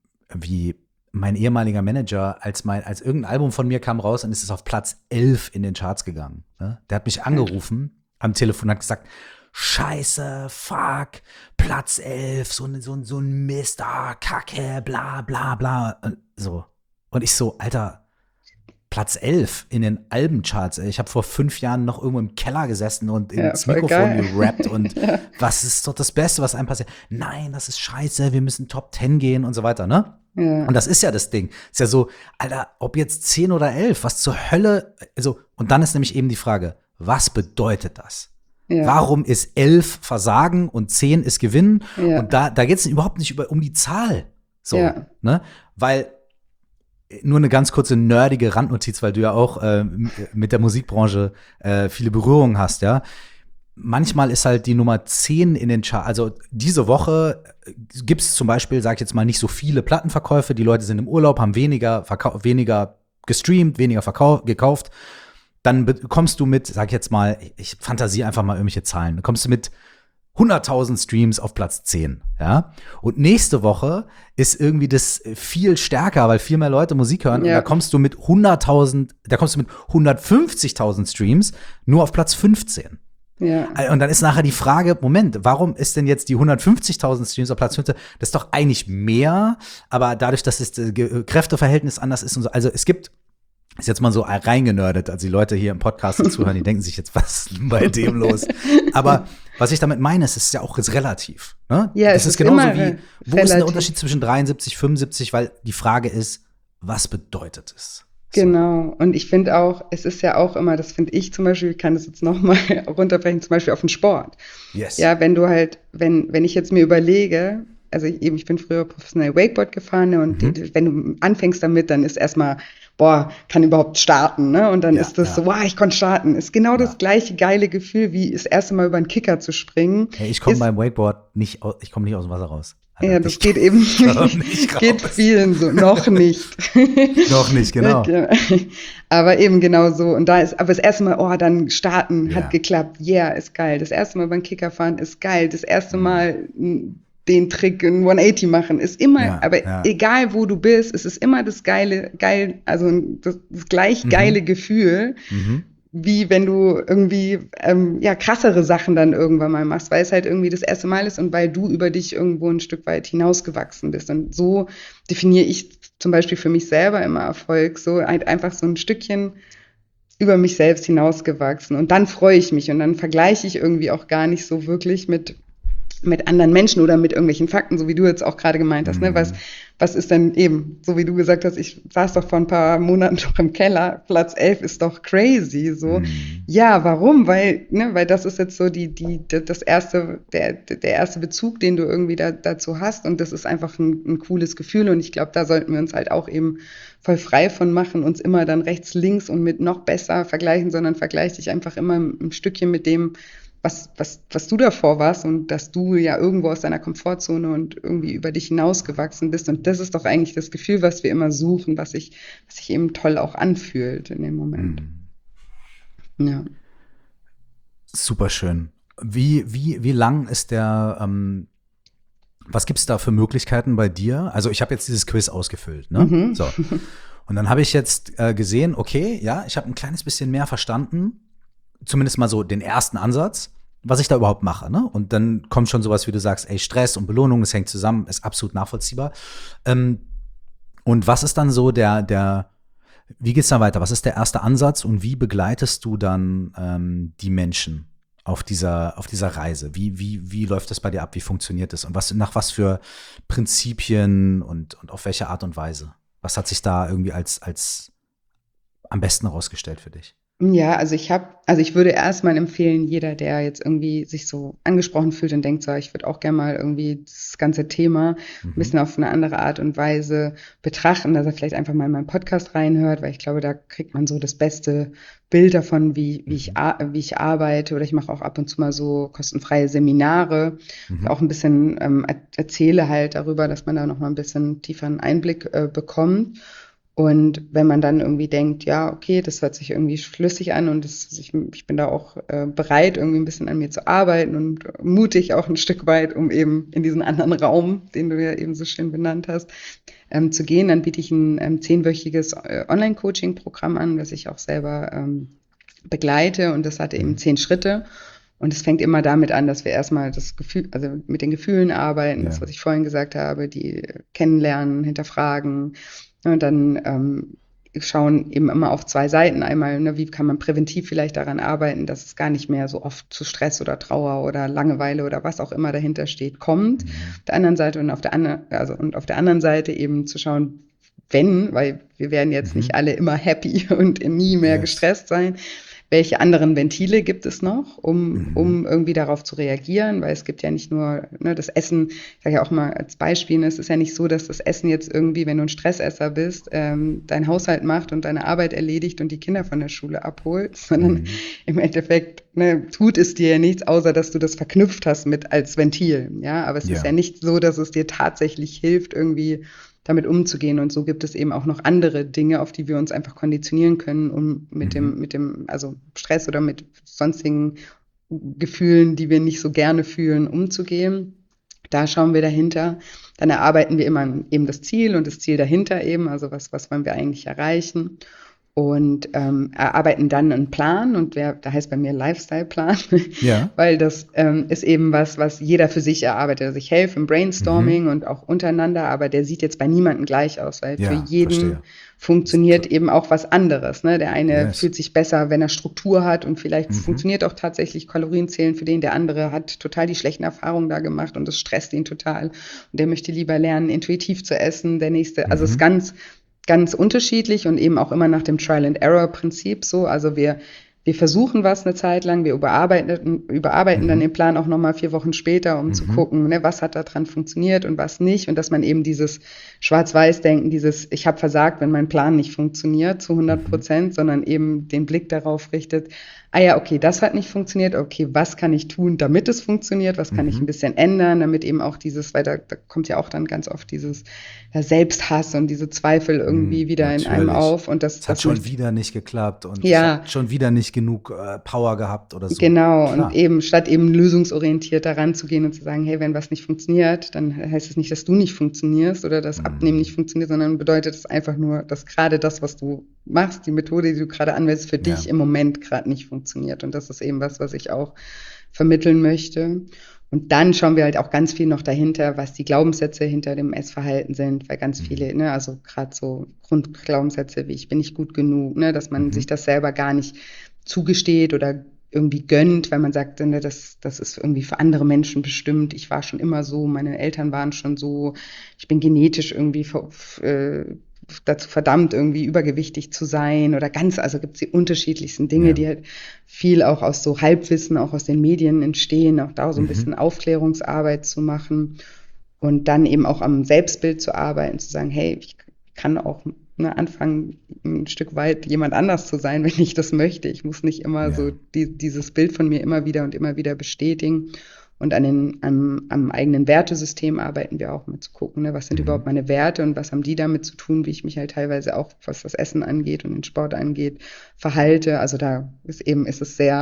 mein ehemaliger Manager, als irgendein Album von mir kam raus und ist es auf Platz 11 in den Charts gegangen. Ne? Der hat mich angerufen am Telefon und hat gesagt, Scheiße, fuck, Platz 11, so ein Mist, Kacke, bla, bla, bla. So. Und ich so, Alter, Platz 11 in den Albencharts. Ich habe vor 5 Jahren noch irgendwo im Keller gesessen und ins Mikrofon gerappt und was ist doch das Beste, was einem passiert? Nein, das ist scheiße, wir müssen Top 10 gehen und so weiter, ne? Ja. Und das ist ja das Ding. Ist ja so, Alter, ob jetzt 10 oder 11, was zur Hölle, also, und dann ist nämlich eben die Frage, was bedeutet das? Ja. Warum ist 11 Versagen und 10 ist Gewinnen? Ja. Und da geht es überhaupt nicht um die Zahl. So, ne? Weil, nur eine ganz kurze nerdige Randnotiz, weil du ja auch mit der Musikbranche viele Berührungen hast, ja. Manchmal ist halt die Nummer 10 in den Charts, also diese Woche gibt es zum Beispiel, sag ich jetzt mal, nicht so viele Plattenverkäufe, die Leute sind im Urlaub, haben weniger gestreamt, weniger gekauft. Dann kommst du mit, sag ich jetzt mal, ich fantasiere einfach mal irgendwelche Zahlen, dann kommst du mit 100.000 Streams auf Platz 10, ja. Und nächste Woche ist irgendwie das viel stärker, weil viel mehr Leute Musik hören. Ja. Und da kommst du mit 150.000 Streams nur auf Platz 15. Ja. Und dann ist nachher die Frage, Moment, warum ist denn jetzt die 150.000 Streams auf Platz 15? Das ist doch eigentlich mehr, aber dadurch, dass das Kräfteverhältnis anders ist und so, also es gibt, ist jetzt mal so reingenördet, also die Leute hier im Podcast zuhören, die denken sich jetzt, was ist denn bei dem los? Aber was ich damit meine, ist ja auch relativ. Ne? Ja, es ist genauso wie, wo ist der Unterschied zwischen 73, 75, weil die Frage ist, was bedeutet es? So. Genau, und ich finde auch, es ist ja auch immer, das finde ich zum Beispiel, ich kann das jetzt nochmal runterbrechen, zum Beispiel auf den Sport. Yes. Ja, wenn du halt, wenn ich jetzt mir überlege, also ich bin früher professionell Wakeboard gefahren, ne, und wenn du anfängst damit, dann ist erstmal, kann überhaupt starten, ne? Und dann ist das so, ich konnte starten. Ist genau das gleiche geile Gefühl, wie das erste Mal über einen Kicker zu springen. Hey, ich komme beim Wakeboard nicht aus dem Wasser raus. Also ja, das geht eben nicht geht vielen so, noch nicht. Noch nicht, genau. Aber eben genau so. Und da ist, aber das erste Mal, dann starten, hat geklappt. Ist geil. Das erste Mal beim Kicker fahren ist geil. Das erste Mal den Trick in 180 machen, ist immer, aber ja. egal wo du bist, es ist immer das also das gleich geile Gefühl, wie wenn du irgendwie krassere Sachen dann irgendwann mal machst, weil es halt irgendwie das erste Mal ist und weil du über dich irgendwo ein Stück weit hinausgewachsen bist. Und so definiere ich zum Beispiel für mich selber immer Erfolg, so halt einfach so ein Stückchen über mich selbst hinausgewachsen. Und dann freue ich mich und dann vergleiche ich irgendwie auch gar nicht so wirklich mit anderen Menschen oder mit irgendwelchen Fakten, so wie du jetzt auch gerade gemeint hast, ne? Was ist denn eben, so wie du gesagt hast, ich saß doch vor ein paar Monaten noch im Keller, Platz 11 ist doch crazy, so. Ja, warum? Weil das ist jetzt so der erste Bezug, den du irgendwie dazu hast und das ist einfach ein cooles Gefühl und ich glaube, da sollten wir uns halt auch eben voll frei von machen, uns immer dann rechts, links und mit noch besser vergleichen, sondern vergleich dich einfach immer ein Stückchen mit dem, was du davor warst und dass du ja irgendwo aus deiner Komfortzone und irgendwie über dich hinausgewachsen bist. Und das ist doch eigentlich das Gefühl, was wir immer suchen, was sich eben toll auch anfühlt in dem Moment. Ja. Super schön. Wie lang ist was gibt's da für Möglichkeiten bei dir? Also ich habe jetzt dieses Quiz ausgefüllt, ne? So. Und dann habe ich jetzt gesehen, okay, ja, ich habe ein kleines bisschen mehr verstanden, zumindest mal so den ersten Ansatz, was ich da überhaupt mache, ne? Und dann kommt schon sowas, wie du sagst, ey, Stress und Belohnung, es hängt zusammen, ist absolut nachvollziehbar. Und was ist dann so wie geht's dann weiter? Was ist der erste Ansatz und wie begleitest du dann die Menschen auf dieser Reise? Wie läuft das bei dir ab? Wie funktioniert das? Und nach was für Prinzipien und auf welche Art und Weise? Was hat sich da irgendwie als am besten herausgestellt für dich? Ja, also ich würde erstmal empfehlen, jeder, der jetzt irgendwie sich so angesprochen fühlt und denkt, so, ich würde auch gerne mal irgendwie das ganze Thema ein bisschen auf eine andere Art und Weise betrachten, dass er vielleicht einfach mal in meinen Podcast reinhört, weil ich glaube, da kriegt man so das beste Bild davon, wie ich arbeite, oder ich mache auch ab und zu mal so kostenfreie Seminare, auch ein bisschen erzähle halt darüber, dass man da noch mal ein bisschen tieferen Einblick bekommt. Und wenn man dann irgendwie denkt, ja, okay, das hört sich irgendwie schlüssig an und ich bin da auch bereit, irgendwie ein bisschen an mir zu arbeiten und mutig auch ein Stück weit, um eben in diesen anderen Raum, den du ja eben so schön benannt hast, zu gehen, dann biete ich ein 10-wöchiges Online-Coaching-Programm an, das ich auch selber begleite und das hatte eben 10 Schritte. Und es fängt immer damit an, dass wir erstmal das Gefühl, also mit den Gefühlen arbeiten, das, was ich vorhin gesagt habe, die kennenlernen, hinterfragen. Und dann schauen eben immer auf 2 Seiten. Einmal, ne, wie kann man präventiv vielleicht daran arbeiten, dass es gar nicht mehr so oft zu Stress oder Trauer oder Langeweile oder was auch immer dahinter steht, kommt. Auf der anderen Seite und auf der anderen Seite eben zu schauen, weil wir werden jetzt nicht alle immer happy und nie mehr gestresst sein. Welche anderen Ventile gibt es noch, um irgendwie darauf zu reagieren? Weil es gibt ja nicht nur das Essen, ich sage ja auch mal als Beispiel, es ist ja nicht so, dass das Essen jetzt irgendwie, wenn du ein Stressesser bist, deinen Haushalt macht und deine Arbeit erledigt und die Kinder von der Schule abholt, sondern im Endeffekt tut es dir ja nichts, außer dass du das verknüpft hast mit als Ventil. Ja, aber es ist ja nicht so, dass es dir tatsächlich hilft, irgendwie damit umzugehen. Und so gibt es eben auch noch andere Dinge, auf die wir uns einfach konditionieren können, um mit dem also Stress oder mit sonstigen Gefühlen, die wir nicht so gerne fühlen, umzugehen. Da schauen wir dahinter. Dann erarbeiten wir immer eben das Ziel und das Ziel dahinter eben, also was wollen wir eigentlich erreichen. Und erarbeiten dann einen Plan und da heißt bei mir Lifestyle-Plan, weil das ist eben was jeder für sich erarbeitet. Also ich helfe im Brainstorming und auch untereinander, aber der sieht jetzt bei niemandem gleich aus, weil für jeden funktioniert eben auch was anderes. Ne? Der eine fühlt sich besser, wenn er Struktur hat und vielleicht funktioniert auch tatsächlich Kalorienzählen für den. Der andere hat total die schlechten Erfahrungen da gemacht und das stresst ihn total. Und der möchte lieber lernen, intuitiv zu essen. Der nächste, also es ist ganz unterschiedlich und eben auch immer nach dem Trial-and-Error-Prinzip so. Also wir versuchen was eine Zeit lang, wir überarbeiten dann den Plan auch nochmal 4 Wochen später, um zu gucken, was hat da dran funktioniert und was nicht. Und dass man eben dieses Schwarz-Weiß-Denken, ich habe versagt, wenn mein Plan nicht funktioniert zu 100%, sondern eben den Blick darauf richtet, ja, okay, das hat nicht funktioniert, okay, was kann ich tun, damit es funktioniert, was kann ich ein bisschen ändern, damit eben auch dieses, weil da kommt ja auch dann ganz oft dieses Selbsthass und diese Zweifel irgendwie wieder in einem Natürlich. auf und Es hat schon wieder nicht geklappt und ich habe ja, schon wieder nicht genug Power gehabt oder so. genau, und Klar. eben statt eben lösungsorientiert daran zu gehen und zu sagen, hey, wenn was nicht funktioniert, dann heißt es nicht, dass du nicht funktionierst oder das Abnehmen nicht funktioniert, sondern bedeutet es einfach nur, dass gerade das, was du machst, die Methode, die du gerade anwendest, für dich Ja. im Moment gerade nicht funktioniert. Und das ist eben was ich auch vermitteln möchte. Und dann schauen wir halt auch ganz viel noch dahinter, was die Glaubenssätze hinter dem Essverhalten sind, weil ganz viele, ne, also gerade so Grundglaubenssätze wie ich bin nicht gut genug, ne, dass man sich das selber gar nicht zugesteht oder irgendwie gönnt, weil man sagt, ne, das ist irgendwie für andere Menschen bestimmt. Ich war schon immer so, meine Eltern waren schon so, ich bin genetisch irgendwie dazu verdammt, irgendwie übergewichtig zu sein oder ganz, also gibt es die unterschiedlichsten Dinge, die halt viel auch aus so Halbwissen, auch aus den Medien entstehen, auch da so ein bisschen Aufklärungsarbeit zu machen und dann eben auch am Selbstbild zu arbeiten, zu sagen, hey, ich kann auch anfangen, ein Stück weit jemand anders zu sein, wenn ich das möchte. Ich muss nicht immer so dieses Bild von mir immer wieder und immer wieder bestätigen. Und am eigenen Wertesystem arbeiten wir auch mit zu gucken, ne, was sind überhaupt meine Werte und was haben die damit zu tun, wie ich mich halt teilweise auch, was das Essen angeht und den Sport angeht, verhalte. Also da ist es sehr,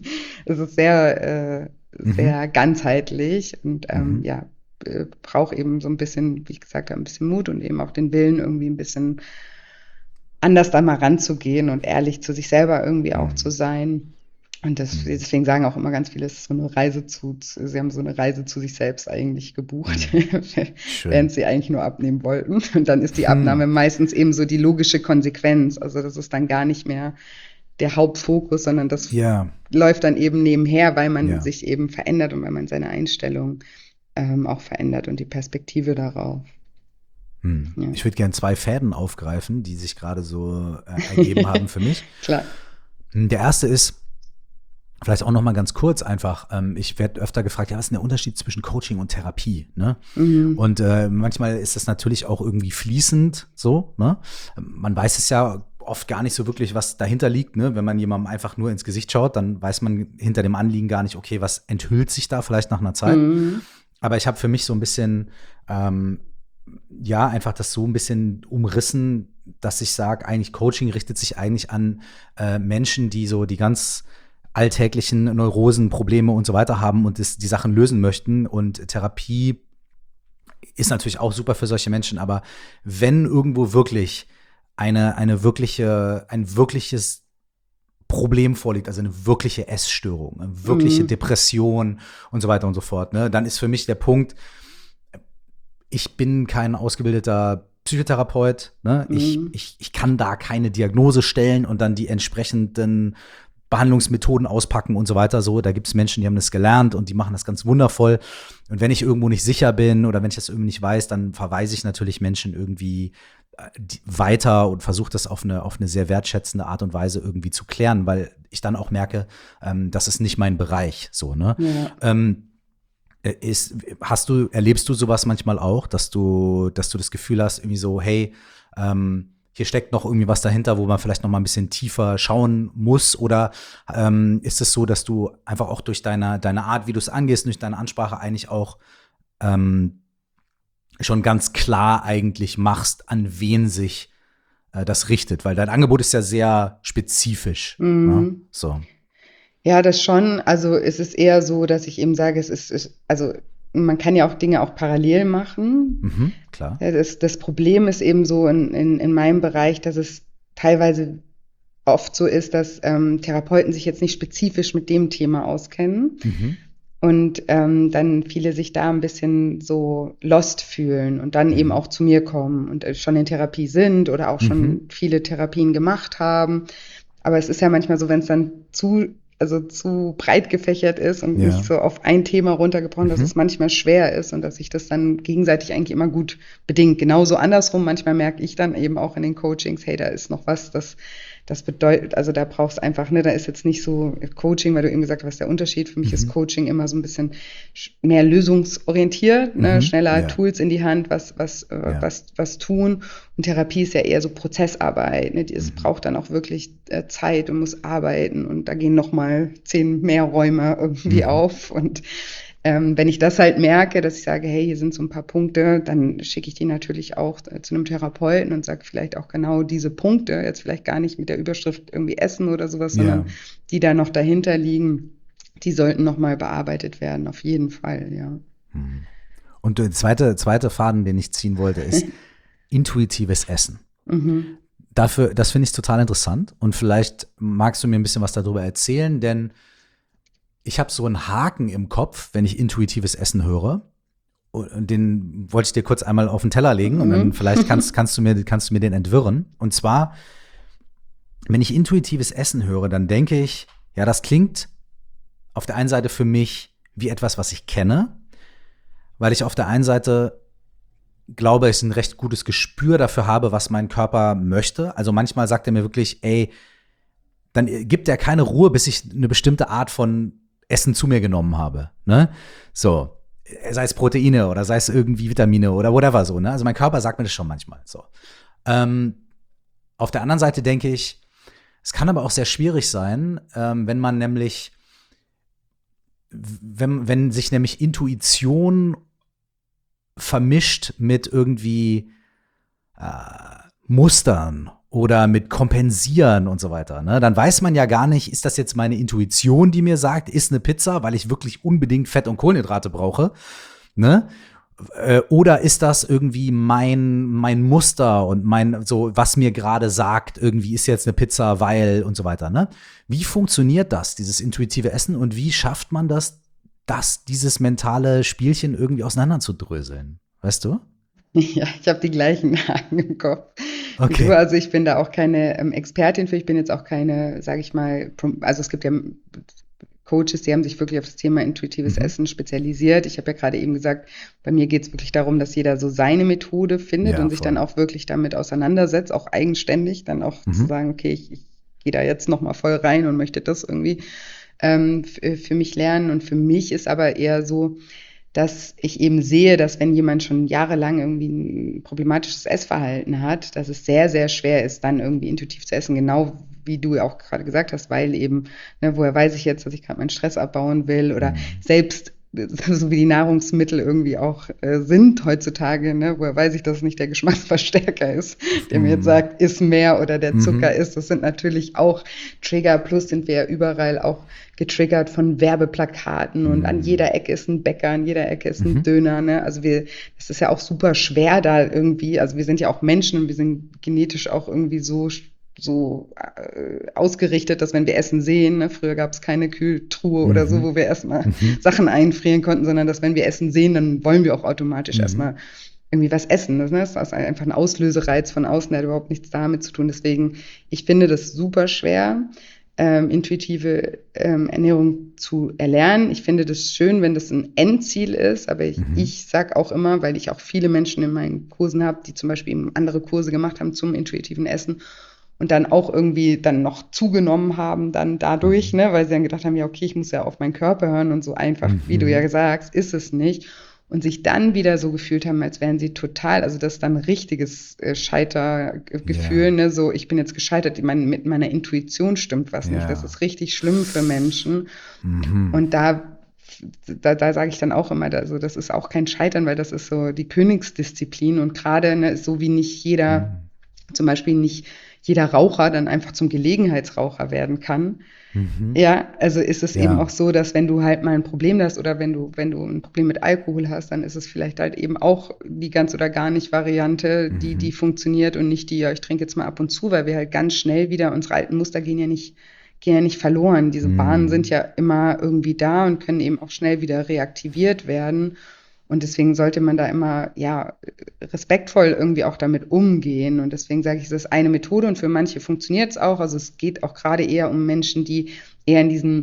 sehr ganzheitlich und brauche eben so ein bisschen, wie ich gesagt habe, ein bisschen Mut und eben auch den Willen, irgendwie ein bisschen anders da mal ranzugehen und ehrlich zu sich selber irgendwie auch zu sein. Und deswegen sagen auch immer ganz viele, es ist so eine sie haben so eine Reise zu sich selbst eigentlich gebucht, während sie eigentlich nur abnehmen wollten. Und dann ist die Abnahme meistens eben so die logische Konsequenz. Also das ist dann gar nicht mehr der Hauptfokus, sondern das läuft dann eben nebenher, weil man sich eben verändert und weil man seine Einstellung auch verändert und die Perspektive darauf. Ja. Ich würde gerne 2 Fäden aufgreifen, die sich gerade so ergeben haben für mich. Klar. Der erste ist, vielleicht auch noch mal ganz kurz einfach, ich werde öfter gefragt, ja, was ist denn der Unterschied zwischen Coaching und Therapie, ne? Und manchmal ist das natürlich auch irgendwie fließend so, ne? Man weiß es ja oft gar nicht so wirklich, was dahinter liegt, ne? Wenn man jemandem einfach nur ins Gesicht schaut, dann weiß man hinter dem Anliegen gar nicht, okay, was enthüllt sich da vielleicht nach einer Zeit. Aber ich habe für mich so ein bisschen einfach das so ein bisschen umrissen, dass ich sage, eigentlich Coaching richtet sich eigentlich an Menschen, die so die ganz alltäglichen Neurosen, Probleme und so weiter haben und die Sachen lösen möchten. Und Therapie ist natürlich auch super für solche Menschen, aber wenn irgendwo wirklich ein wirkliches Problem vorliegt, also eine wirkliche Essstörung, eine wirkliche Depression und so weiter und so fort, ne, dann ist für mich der Punkt, ich bin kein ausgebildeter Psychotherapeut, ne? Ich kann da keine Diagnose stellen und dann die entsprechenden Behandlungsmethoden auspacken und so weiter. So, da gibt es Menschen, die haben das gelernt und die machen das ganz wundervoll. Und wenn ich irgendwo nicht sicher bin oder wenn ich das irgendwie nicht weiß, dann verweise ich natürlich Menschen irgendwie weiter und versuche das auf eine sehr wertschätzende Art und Weise irgendwie zu klären, weil ich dann auch merke, das ist nicht mein Bereich. So, ne? Ja. Erlebst du sowas manchmal auch, dass du das Gefühl hast, irgendwie so, hey, hier steckt noch irgendwie was dahinter, wo man vielleicht noch mal ein bisschen tiefer schauen muss? Oder ist es so, dass du einfach auch durch deine Art, wie du es angehst, durch deine Ansprache eigentlich auch schon ganz klar eigentlich machst, an wen sich das richtet? Weil dein Angebot ist ja sehr spezifisch. Ne? So. Ja, das schon. Also es ist eher so, dass ich eben sage, also man kann ja auch Dinge auch parallel machen. Klar. Das Problem ist eben so in meinem Bereich, dass es teilweise oft so ist, dass Therapeuten sich jetzt nicht spezifisch mit dem Thema auskennen und dann viele sich da ein bisschen so lost fühlen und dann eben auch zu mir kommen und schon in Therapie sind oder auch schon viele Therapien gemacht haben. Aber es ist ja manchmal so, wenn es dann zu breit gefächert ist und nicht so auf ein Thema runtergebrochen, dass es manchmal schwer ist und dass sich das dann gegenseitig eigentlich immer gut bedingt. Genauso andersrum, manchmal merke ich dann eben auch in den Coachings, hey, da ist noch was, das Das bedeutet, also da brauchst einfach, ne, da ist jetzt nicht so Coaching, weil du eben gesagt hast, was ist der Unterschied? Für mich ist Coaching immer so ein bisschen mehr lösungsorientiert, ne, schneller Tools in die Hand, was tun. Und Therapie ist ja eher so Prozessarbeit, ne? Es braucht dann auch wirklich Zeit und muss arbeiten und da gehen nochmal 10 mehr Räume irgendwie auf. Und wenn ich das halt merke, dass ich sage, hey, hier sind so ein paar Punkte, dann schicke ich die natürlich auch zu einem Therapeuten und sage vielleicht auch genau diese Punkte, jetzt vielleicht gar nicht mit der Überschrift irgendwie Essen oder sowas, sondern die da noch dahinter liegen, die sollten nochmal bearbeitet werden, auf jeden Fall, ja. Und der zweite Faden, den ich ziehen wollte, ist intuitives Essen. Das finde ich total interessant und vielleicht magst du mir ein bisschen was darüber erzählen, denn ich habe so einen Haken im Kopf, wenn ich intuitives Essen höre. Und den wollte ich dir kurz einmal auf den Teller legen und dann vielleicht kannst du mir den entwirren. Und zwar, wenn ich intuitives Essen höre, dann denke ich, ja, das klingt auf der einen Seite für mich wie etwas, was ich kenne, weil ich auf der einen Seite glaube, ich ein recht gutes Gespür dafür habe, was mein Körper möchte. Also manchmal sagt er mir wirklich, ey, dann gibt er keine Ruhe, bis ich eine bestimmte Art von Essen zu mir genommen habe, ne? So, sei es Proteine oder sei es irgendwie Vitamine oder whatever so, ne? Also mein Körper sagt mir das schon manchmal so. Auf der anderen Seite denke ich, es kann aber auch sehr schwierig sein, wenn man nämlich, wenn sich nämlich Intuition vermischt mit irgendwie Mustern oder mit Kompensieren und so weiter, ne? Dann weiß man ja gar nicht, ist das jetzt meine Intuition, die mir sagt, isst eine Pizza, weil ich wirklich unbedingt Fett und Kohlenhydrate brauche, ne? Oder ist das irgendwie mein Muster und so, was mir gerade sagt, irgendwie ist jetzt eine Pizza, weil und so weiter, ne? Wie funktioniert das, dieses intuitive Essen und wie schafft man das, dieses mentale Spielchen irgendwie auseinanderzudröseln? Weißt du? Ja, ich habe die gleichen Haken im Kopf wie Okay. du. Also ich bin da auch keine Expertin für. Ich bin jetzt auch keine, sage ich mal, also es gibt ja Coaches, die haben sich wirklich auf das Thema intuitives Essen spezialisiert. Ich habe ja gerade eben gesagt, bei mir geht es wirklich darum, dass jeder so seine Methode findet und sich dann auch wirklich damit auseinandersetzt, auch eigenständig, dann auch zu sagen, okay, ich gehe da jetzt nochmal voll rein und möchte das irgendwie für mich lernen. Und für mich ist aber eher so, dass ich eben sehe, dass wenn jemand schon jahrelang irgendwie ein problematisches Essverhalten hat, dass es sehr, sehr schwer ist, dann irgendwie intuitiv zu essen, genau wie du auch gerade gesagt hast, weil eben, ne, woher weiß ich jetzt, dass ich gerade meinen Stress abbauen will oder selbst so wie die Nahrungsmittel irgendwie auch sind heutzutage, ne, woher weiß ich, dass es nicht der Geschmacksverstärker ist, der mir jetzt sagt, iss mehr oder der Zucker ist. Das sind natürlich auch Trigger, plus sind wir ja überall auch getriggert von Werbeplakaten und an jeder Ecke ist ein Bäcker, an jeder Ecke ist ein Döner, ne? Also das ist ja auch super schwer da irgendwie, also wir sind ja auch Menschen und wir sind genetisch auch irgendwie so ausgerichtet, dass wenn wir Essen sehen, ne, früher gab es keine Kühltruhe oder so, wo wir erstmal Sachen einfrieren konnten, sondern dass wenn wir Essen sehen, dann wollen wir auch automatisch erstmal irgendwie was essen. Ne? Das ist einfach ein Auslösereiz von außen, der hat überhaupt nichts damit zu tun. Deswegen, ich finde das super schwer, intuitive Ernährung zu erlernen. Ich finde das schön, wenn das ein Endziel ist, aber ich sage auch immer, weil ich auch viele Menschen in meinen Kursen habe, die zum Beispiel eben andere Kurse gemacht haben zum intuitiven Essen und dann auch irgendwie dann noch zugenommen haben dann dadurch, ne, weil sie dann gedacht haben, ja okay, ich muss ja auf meinen Körper hören und so einfach, wie du ja sagst, ist es nicht. Und sich dann wieder so gefühlt haben, als wären sie total, also das ist dann ein richtiges Scheitergefühl, ne, so ich bin jetzt gescheitert, mit meiner Intuition stimmt was nicht. Das ist richtig schlimm für Menschen. Und da sage ich dann auch immer, also das ist auch kein Scheitern, weil das ist so die Königsdisziplin und gerade, ne, so wie nicht jeder, zum Beispiel nicht jeder Raucher dann einfach zum Gelegenheitsraucher werden kann. Ja, also ist es eben auch so, dass wenn du halt mal ein Problem hast oder wenn du ein Problem mit Alkohol hast, dann ist es vielleicht halt eben auch die ganz oder gar nicht Variante, die funktioniert und nicht die, ja, ich trinke jetzt mal ab und zu, weil wir halt ganz schnell wieder, unsere alten Muster gehen ja nicht verloren. Diese Bahnen sind ja immer irgendwie da und können eben auch schnell wieder reaktiviert werden. Und deswegen sollte man da immer, ja, respektvoll irgendwie auch damit umgehen. Und deswegen sage ich, es ist eine Methode und für manche funktioniert es auch. Also es geht auch gerade eher um Menschen, die eher in diesem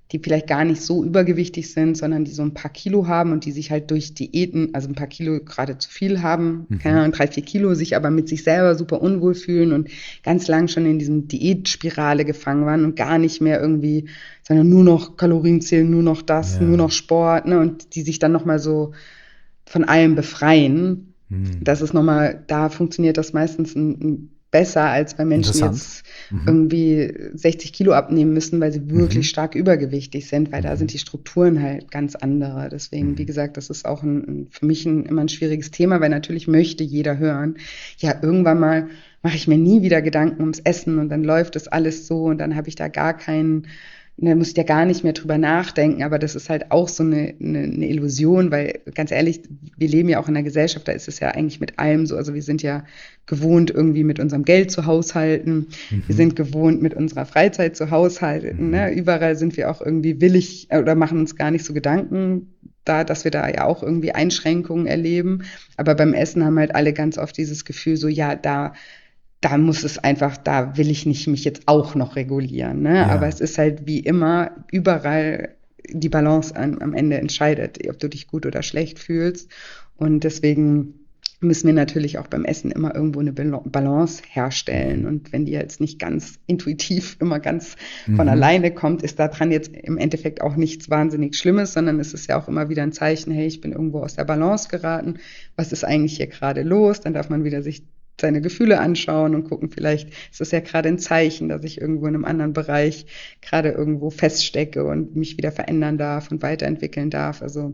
die vielleicht gar nicht so übergewichtig sind, sondern die so ein paar Kilo haben und die sich halt durch Diäten, also ein paar Kilo gerade zu viel haben, keine Ahnung, 3, 4 Kilo, sich aber mit sich selber super unwohl fühlen und ganz lang schon in diesem Diätspirale gefangen waren und gar nicht mehr irgendwie, sondern nur noch Kalorien zählen, nur noch das, nur noch Sport, ne, und die sich dann nochmal so von allem befreien. Das ist nochmal, da funktioniert das meistens besser, als bei Menschen, die jetzt irgendwie 60 Kilo abnehmen müssen, weil sie wirklich stark übergewichtig sind, weil da sind die Strukturen halt ganz andere. Deswegen, wie gesagt, das ist auch für mich immer ein schwieriges Thema, weil natürlich möchte jeder hören, ja, irgendwann mal mache ich mir nie wieder Gedanken ums Essen und dann läuft das alles so und dann habe ich da gar keinen, da muss ich ja gar nicht mehr drüber nachdenken, aber das ist halt auch so eine Illusion, weil ganz ehrlich, wir leben ja auch in einer Gesellschaft, da ist es ja eigentlich mit allem so, also wir sind ja gewohnt, irgendwie mit unserem Geld zu haushalten, wir sind gewohnt, mit unserer Freizeit zu haushalten, ne? Überall sind wir auch irgendwie willig oder machen uns gar nicht so Gedanken, dass wir da ja auch irgendwie Einschränkungen erleben, aber beim Essen haben halt alle ganz oft dieses Gefühl so, ja, da muss es einfach, da will ich nicht mich jetzt auch noch regulieren. Ne? Ja. Aber es ist halt wie immer überall die Balance am Ende entscheidet, ob du dich gut oder schlecht fühlst. Und deswegen müssen wir natürlich auch beim Essen immer irgendwo eine Balance herstellen. Und wenn die jetzt nicht ganz intuitiv immer ganz von alleine kommt, ist daran jetzt im Endeffekt auch nichts wahnsinnig Schlimmes, sondern es ist ja auch immer wieder ein Zeichen, hey, ich bin irgendwo aus der Balance geraten. Was ist eigentlich hier gerade los? Dann darf man wieder sich seine Gefühle anschauen und gucken, vielleicht ist es ja gerade ein Zeichen, dass ich irgendwo in einem anderen Bereich gerade irgendwo feststecke und mich wieder verändern darf und weiterentwickeln darf. Also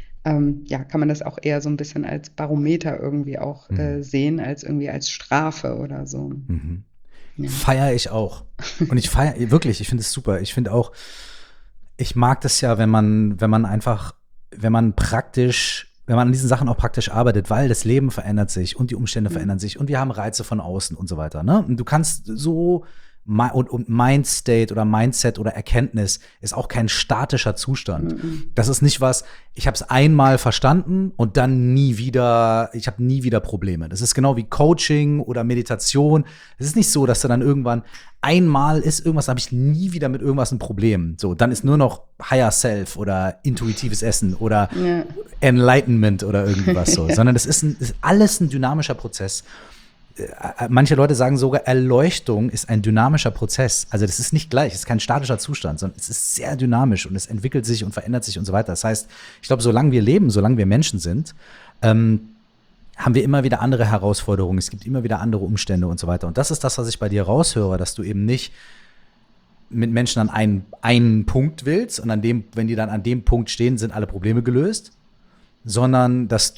ja, kann man das auch eher so ein bisschen als Barometer irgendwie auch sehen, als irgendwie als Strafe oder so. Ja. Feiere ich auch. Und ich feiere, wirklich, ich finde es super. Ich finde auch, ich mag das ja, wenn man an diesen Sachen auch praktisch arbeitet, weil das Leben verändert sich und die Umstände verändern sich und wir haben Reize von außen und so weiter. Ne? Und du kannst so, und Mindstate oder Mindset oder Erkenntnis ist auch kein statischer Zustand. Das ist nicht was, ich habe es einmal verstanden und dann ich habe nie wieder Probleme. Das ist genau wie Coaching oder Meditation. Es ist nicht so, dass du dann irgendwann einmal ist irgendwas, habe ich nie wieder mit irgendwas ein Problem. So, dann ist nur noch Higher Self oder intuitives Essen oder Enlightenment oder irgendwas so. Sondern das ist alles ein dynamischer Prozess. Manche Leute sagen sogar, Erleuchtung ist ein dynamischer Prozess. Also das ist nicht gleich, es ist kein statischer Zustand, sondern es ist sehr dynamisch und es entwickelt sich und verändert sich und so weiter. Das heißt, ich glaube, solange wir leben, solange wir Menschen sind, haben wir immer wieder andere Herausforderungen, es gibt immer wieder andere Umstände und so weiter. Und das ist das, was ich bei dir raushöre, dass du eben nicht mit Menschen an einen Punkt willst und wenn die dann an dem Punkt stehen, sind alle Probleme gelöst, sondern dass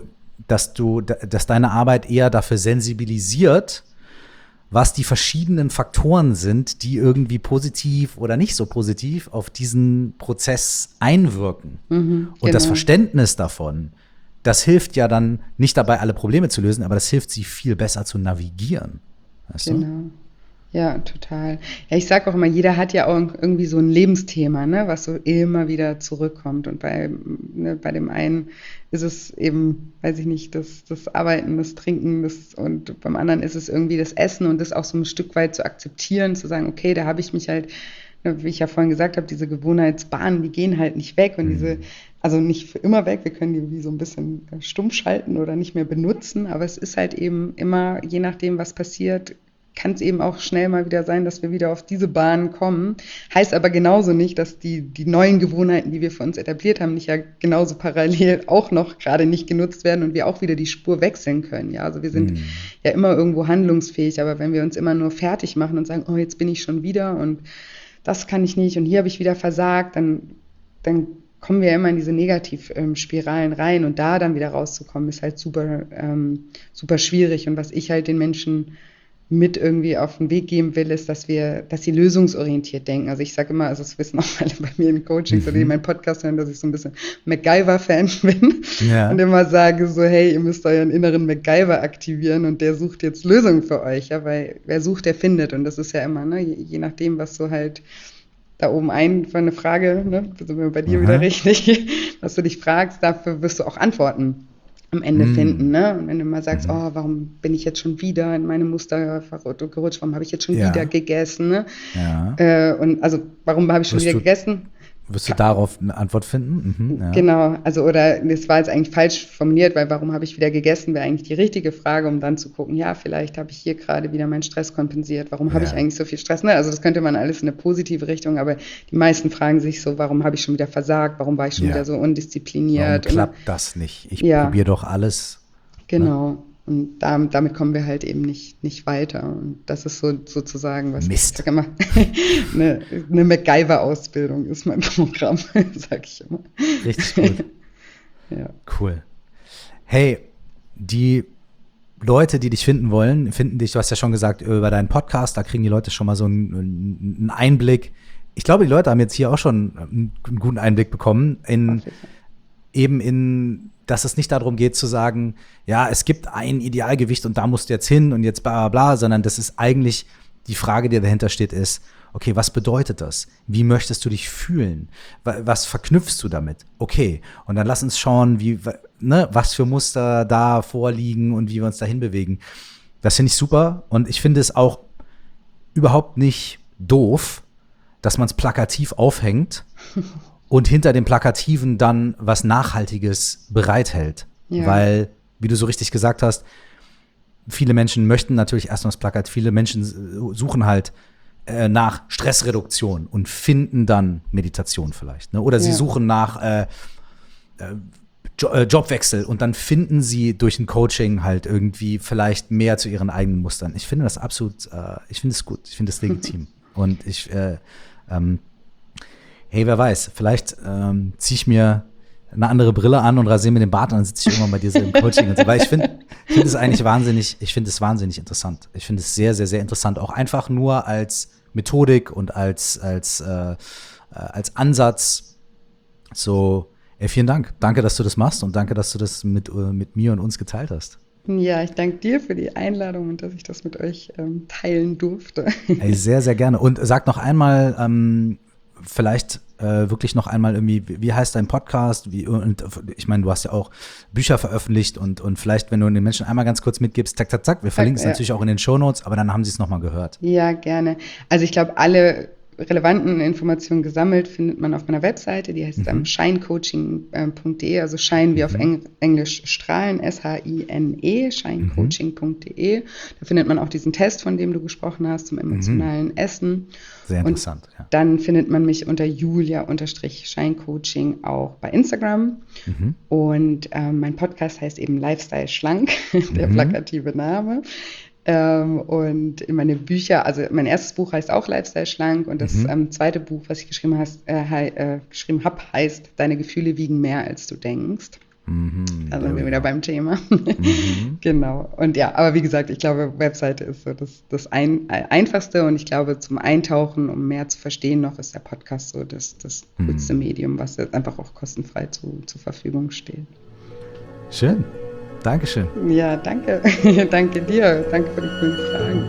deine Arbeit eher dafür sensibilisiert, was die verschiedenen Faktoren sind, die irgendwie positiv oder nicht so positiv auf diesen Prozess einwirken. Und das Verständnis davon, das hilft ja dann nicht dabei, alle Probleme zu lösen, aber das hilft, sie viel besser zu navigieren. Weißt du? Ja, total. Ja, ich sage auch immer, jeder hat ja auch irgendwie so ein Lebensthema, ne, was so immer wieder zurückkommt. Und bei dem einen ist es eben, weiß ich nicht, das Arbeiten, das Trinken, und beim anderen ist es irgendwie das Essen und das auch so ein Stück weit zu akzeptieren, zu sagen, okay, da habe ich mich halt, wie ich ja vorhin gesagt habe, diese Gewohnheitsbahnen, die gehen halt nicht weg und also nicht für immer weg, wir können die wie so ein bisschen stumm schalten oder nicht mehr benutzen, aber es ist halt eben immer, je nachdem, was passiert, kann es eben auch schnell mal wieder sein, dass wir wieder auf diese Bahn kommen. Heißt aber genauso nicht, dass die neuen Gewohnheiten, die wir für uns etabliert haben, nicht ja genauso parallel auch noch gerade nicht genutzt werden und wir auch wieder die Spur wechseln können. Ja, also wir sind ja immer irgendwo handlungsfähig, aber wenn wir uns immer nur fertig machen und sagen, oh, jetzt bin ich schon wieder und das kann ich nicht und hier habe ich wieder versagt, dann kommen wir immer in diese Negativspiralen rein und da dann wieder rauszukommen, ist halt super, super schwierig. Und was ich halt den Menschen mit irgendwie auf den Weg geben will, ist, dass sie lösungsorientiert denken. Also ich sage immer, also das wissen auch alle bei mir in Coachings oder die meinen Podcast hören, dass ich so ein bisschen MacGyver-Fan bin und immer sage so, hey, ihr müsst euren inneren MacGyver aktivieren und der sucht jetzt Lösungen für euch, ja, weil wer sucht, der findet und das ist ja immer, ne, je nachdem, was du halt da oben für eine Frage, ne, sind wir bei dir wieder richtig, was du dich fragst, dafür wirst du auch Antworten am Ende finden, ne? Und wenn du mal sagst, oh, warum bin ich jetzt schon wieder in meine Muster gerutscht, warum habe ich jetzt schon wieder gegessen, ne? Ja. Und also, warum habe ich schon wieder gegessen? Wirst du darauf eine Antwort finden? Ja. Genau, also oder es war jetzt eigentlich falsch formuliert, weil warum habe ich wieder gegessen, wäre eigentlich die richtige Frage, um dann zu gucken, ja, vielleicht habe ich hier gerade wieder meinen Stress kompensiert, warum habe ich eigentlich so viel Stress? Ne? Also das könnte man alles in eine positive Richtung, aber die meisten fragen sich so, warum habe ich schon wieder versagt, warum war ich schon wieder so undiszipliniert? Warum klappt das nicht? Ich probiere doch alles. Genau. Ne? Und damit kommen wir halt eben nicht weiter. Und das ist so sozusagen, was Mist. Ich immer eine MacGyver-Ausbildung ist mein Programm, sag ich immer. Richtig gut. Ja. Cool. Hey, die Leute, die dich finden wollen, finden dich, du hast ja schon gesagt, über deinen Podcast, da kriegen die Leute schon mal so einen Einblick. Ich glaube, die Leute haben jetzt hier auch schon einen guten Einblick bekommen dass es nicht darum geht zu sagen, ja, es gibt ein Idealgewicht und da musst du jetzt hin und jetzt bla bla bla, sondern das ist eigentlich die Frage, die dahinter steht, ist, okay, was bedeutet das? Wie möchtest du dich fühlen? Was verknüpfst du damit? Okay, und dann lass uns schauen, was für Muster da vorliegen und wie wir uns dahin bewegen. Das finde ich super und ich finde es auch überhaupt nicht doof, dass man es plakativ aufhängt und hinter dem Plakativen dann was Nachhaltiges bereithält. Ja. Weil, wie du so richtig gesagt hast, viele Menschen möchten natürlich erstmal das Plakat, viele Menschen suchen halt nach Stressreduktion und finden dann Meditation vielleicht. Ne? Oder sie suchen nach Jobwechsel und dann finden sie durch ein Coaching halt irgendwie vielleicht mehr zu ihren eigenen Mustern. Ich finde das absolut, ich finde es gut, ich finde es legitim. Und hey, wer weiß, vielleicht ziehe ich mir eine andere Brille an und rasiere mir den Bart und dann sitze ich irgendwann bei dir so im Coaching und so. Weil ich finde es eigentlich wahnsinnig interessant. Ich finde es sehr, sehr, sehr interessant. Auch einfach nur als Methodik und als Ansatz. So, vielen Dank. Danke, dass du das machst und danke, dass du das mit mir und uns geteilt hast. Ja, ich danke dir für die Einladung und dass ich das mit euch teilen durfte. Hey, sehr, sehr gerne. Und sag noch einmal, vielleicht wirklich noch einmal irgendwie, wie heißt dein Podcast? Und ich meine, du hast ja auch Bücher veröffentlicht und vielleicht, wenn du den Menschen einmal ganz kurz mitgibst, zack, zack, zack, wir verlinken es natürlich auch in den Shownotes, aber dann haben sie es nochmal gehört. Ja, gerne. Also ich glaube, alle relevanten Informationen gesammelt findet man auf meiner Webseite, die heißt shinecoaching.de, also Shine wie auf Englisch strahlen, S-H-I-N-E, shinecoaching.de. Da findet man auch diesen Test, von dem du gesprochen hast, zum emotionalen Essen. Sehr interessant, und dann findet man mich unter Julia-Shinecoaching auch bei Instagram. Und mein Podcast heißt eben Lifestyle Schlank, der plakative Name. Und in meine Bücher, also mein erstes Buch heißt auch Lifestyle Schlank und das zweite Buch, was ich geschrieben habe, heißt Deine Gefühle wiegen mehr, als du denkst. Da sind wir wieder beim Thema. Genau. Und ja, aber wie gesagt, ich glaube, Webseite ist so das Einfachste und ich glaube, zum Eintauchen, um mehr zu verstehen noch, ist der Podcast so das coolste Medium, was jetzt einfach auch kostenfrei zur Verfügung steht. Schön. Dankeschön. Ja, danke. Danke dir. Danke für die coolen Fragen.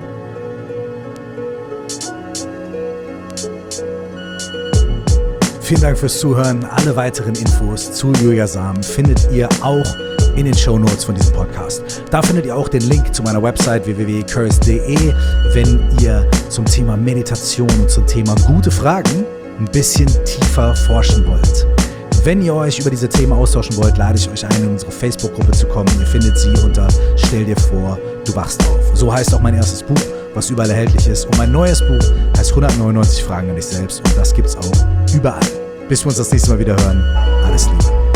Vielen Dank fürs Zuhören. Alle weiteren Infos zu Julia Sam findet ihr auch in den Shownotes von diesem Podcast. Da findet ihr auch den Link zu meiner Website www.curse.de, wenn ihr zum Thema Meditation und zum Thema gute Fragen ein bisschen tiefer forschen wollt. Wenn ihr euch über diese Themen austauschen wollt, lade ich euch ein, in unsere Facebook-Gruppe zu kommen. Ihr findet sie unter Stell dir vor, du wachst auf. So heißt auch mein erstes Buch, was überall erhältlich ist. Und mein neues Buch heißt 199 Fragen an dich selbst. Und das gibt's auch überall. Bis wir uns das nächste Mal wieder hören. Alles Liebe.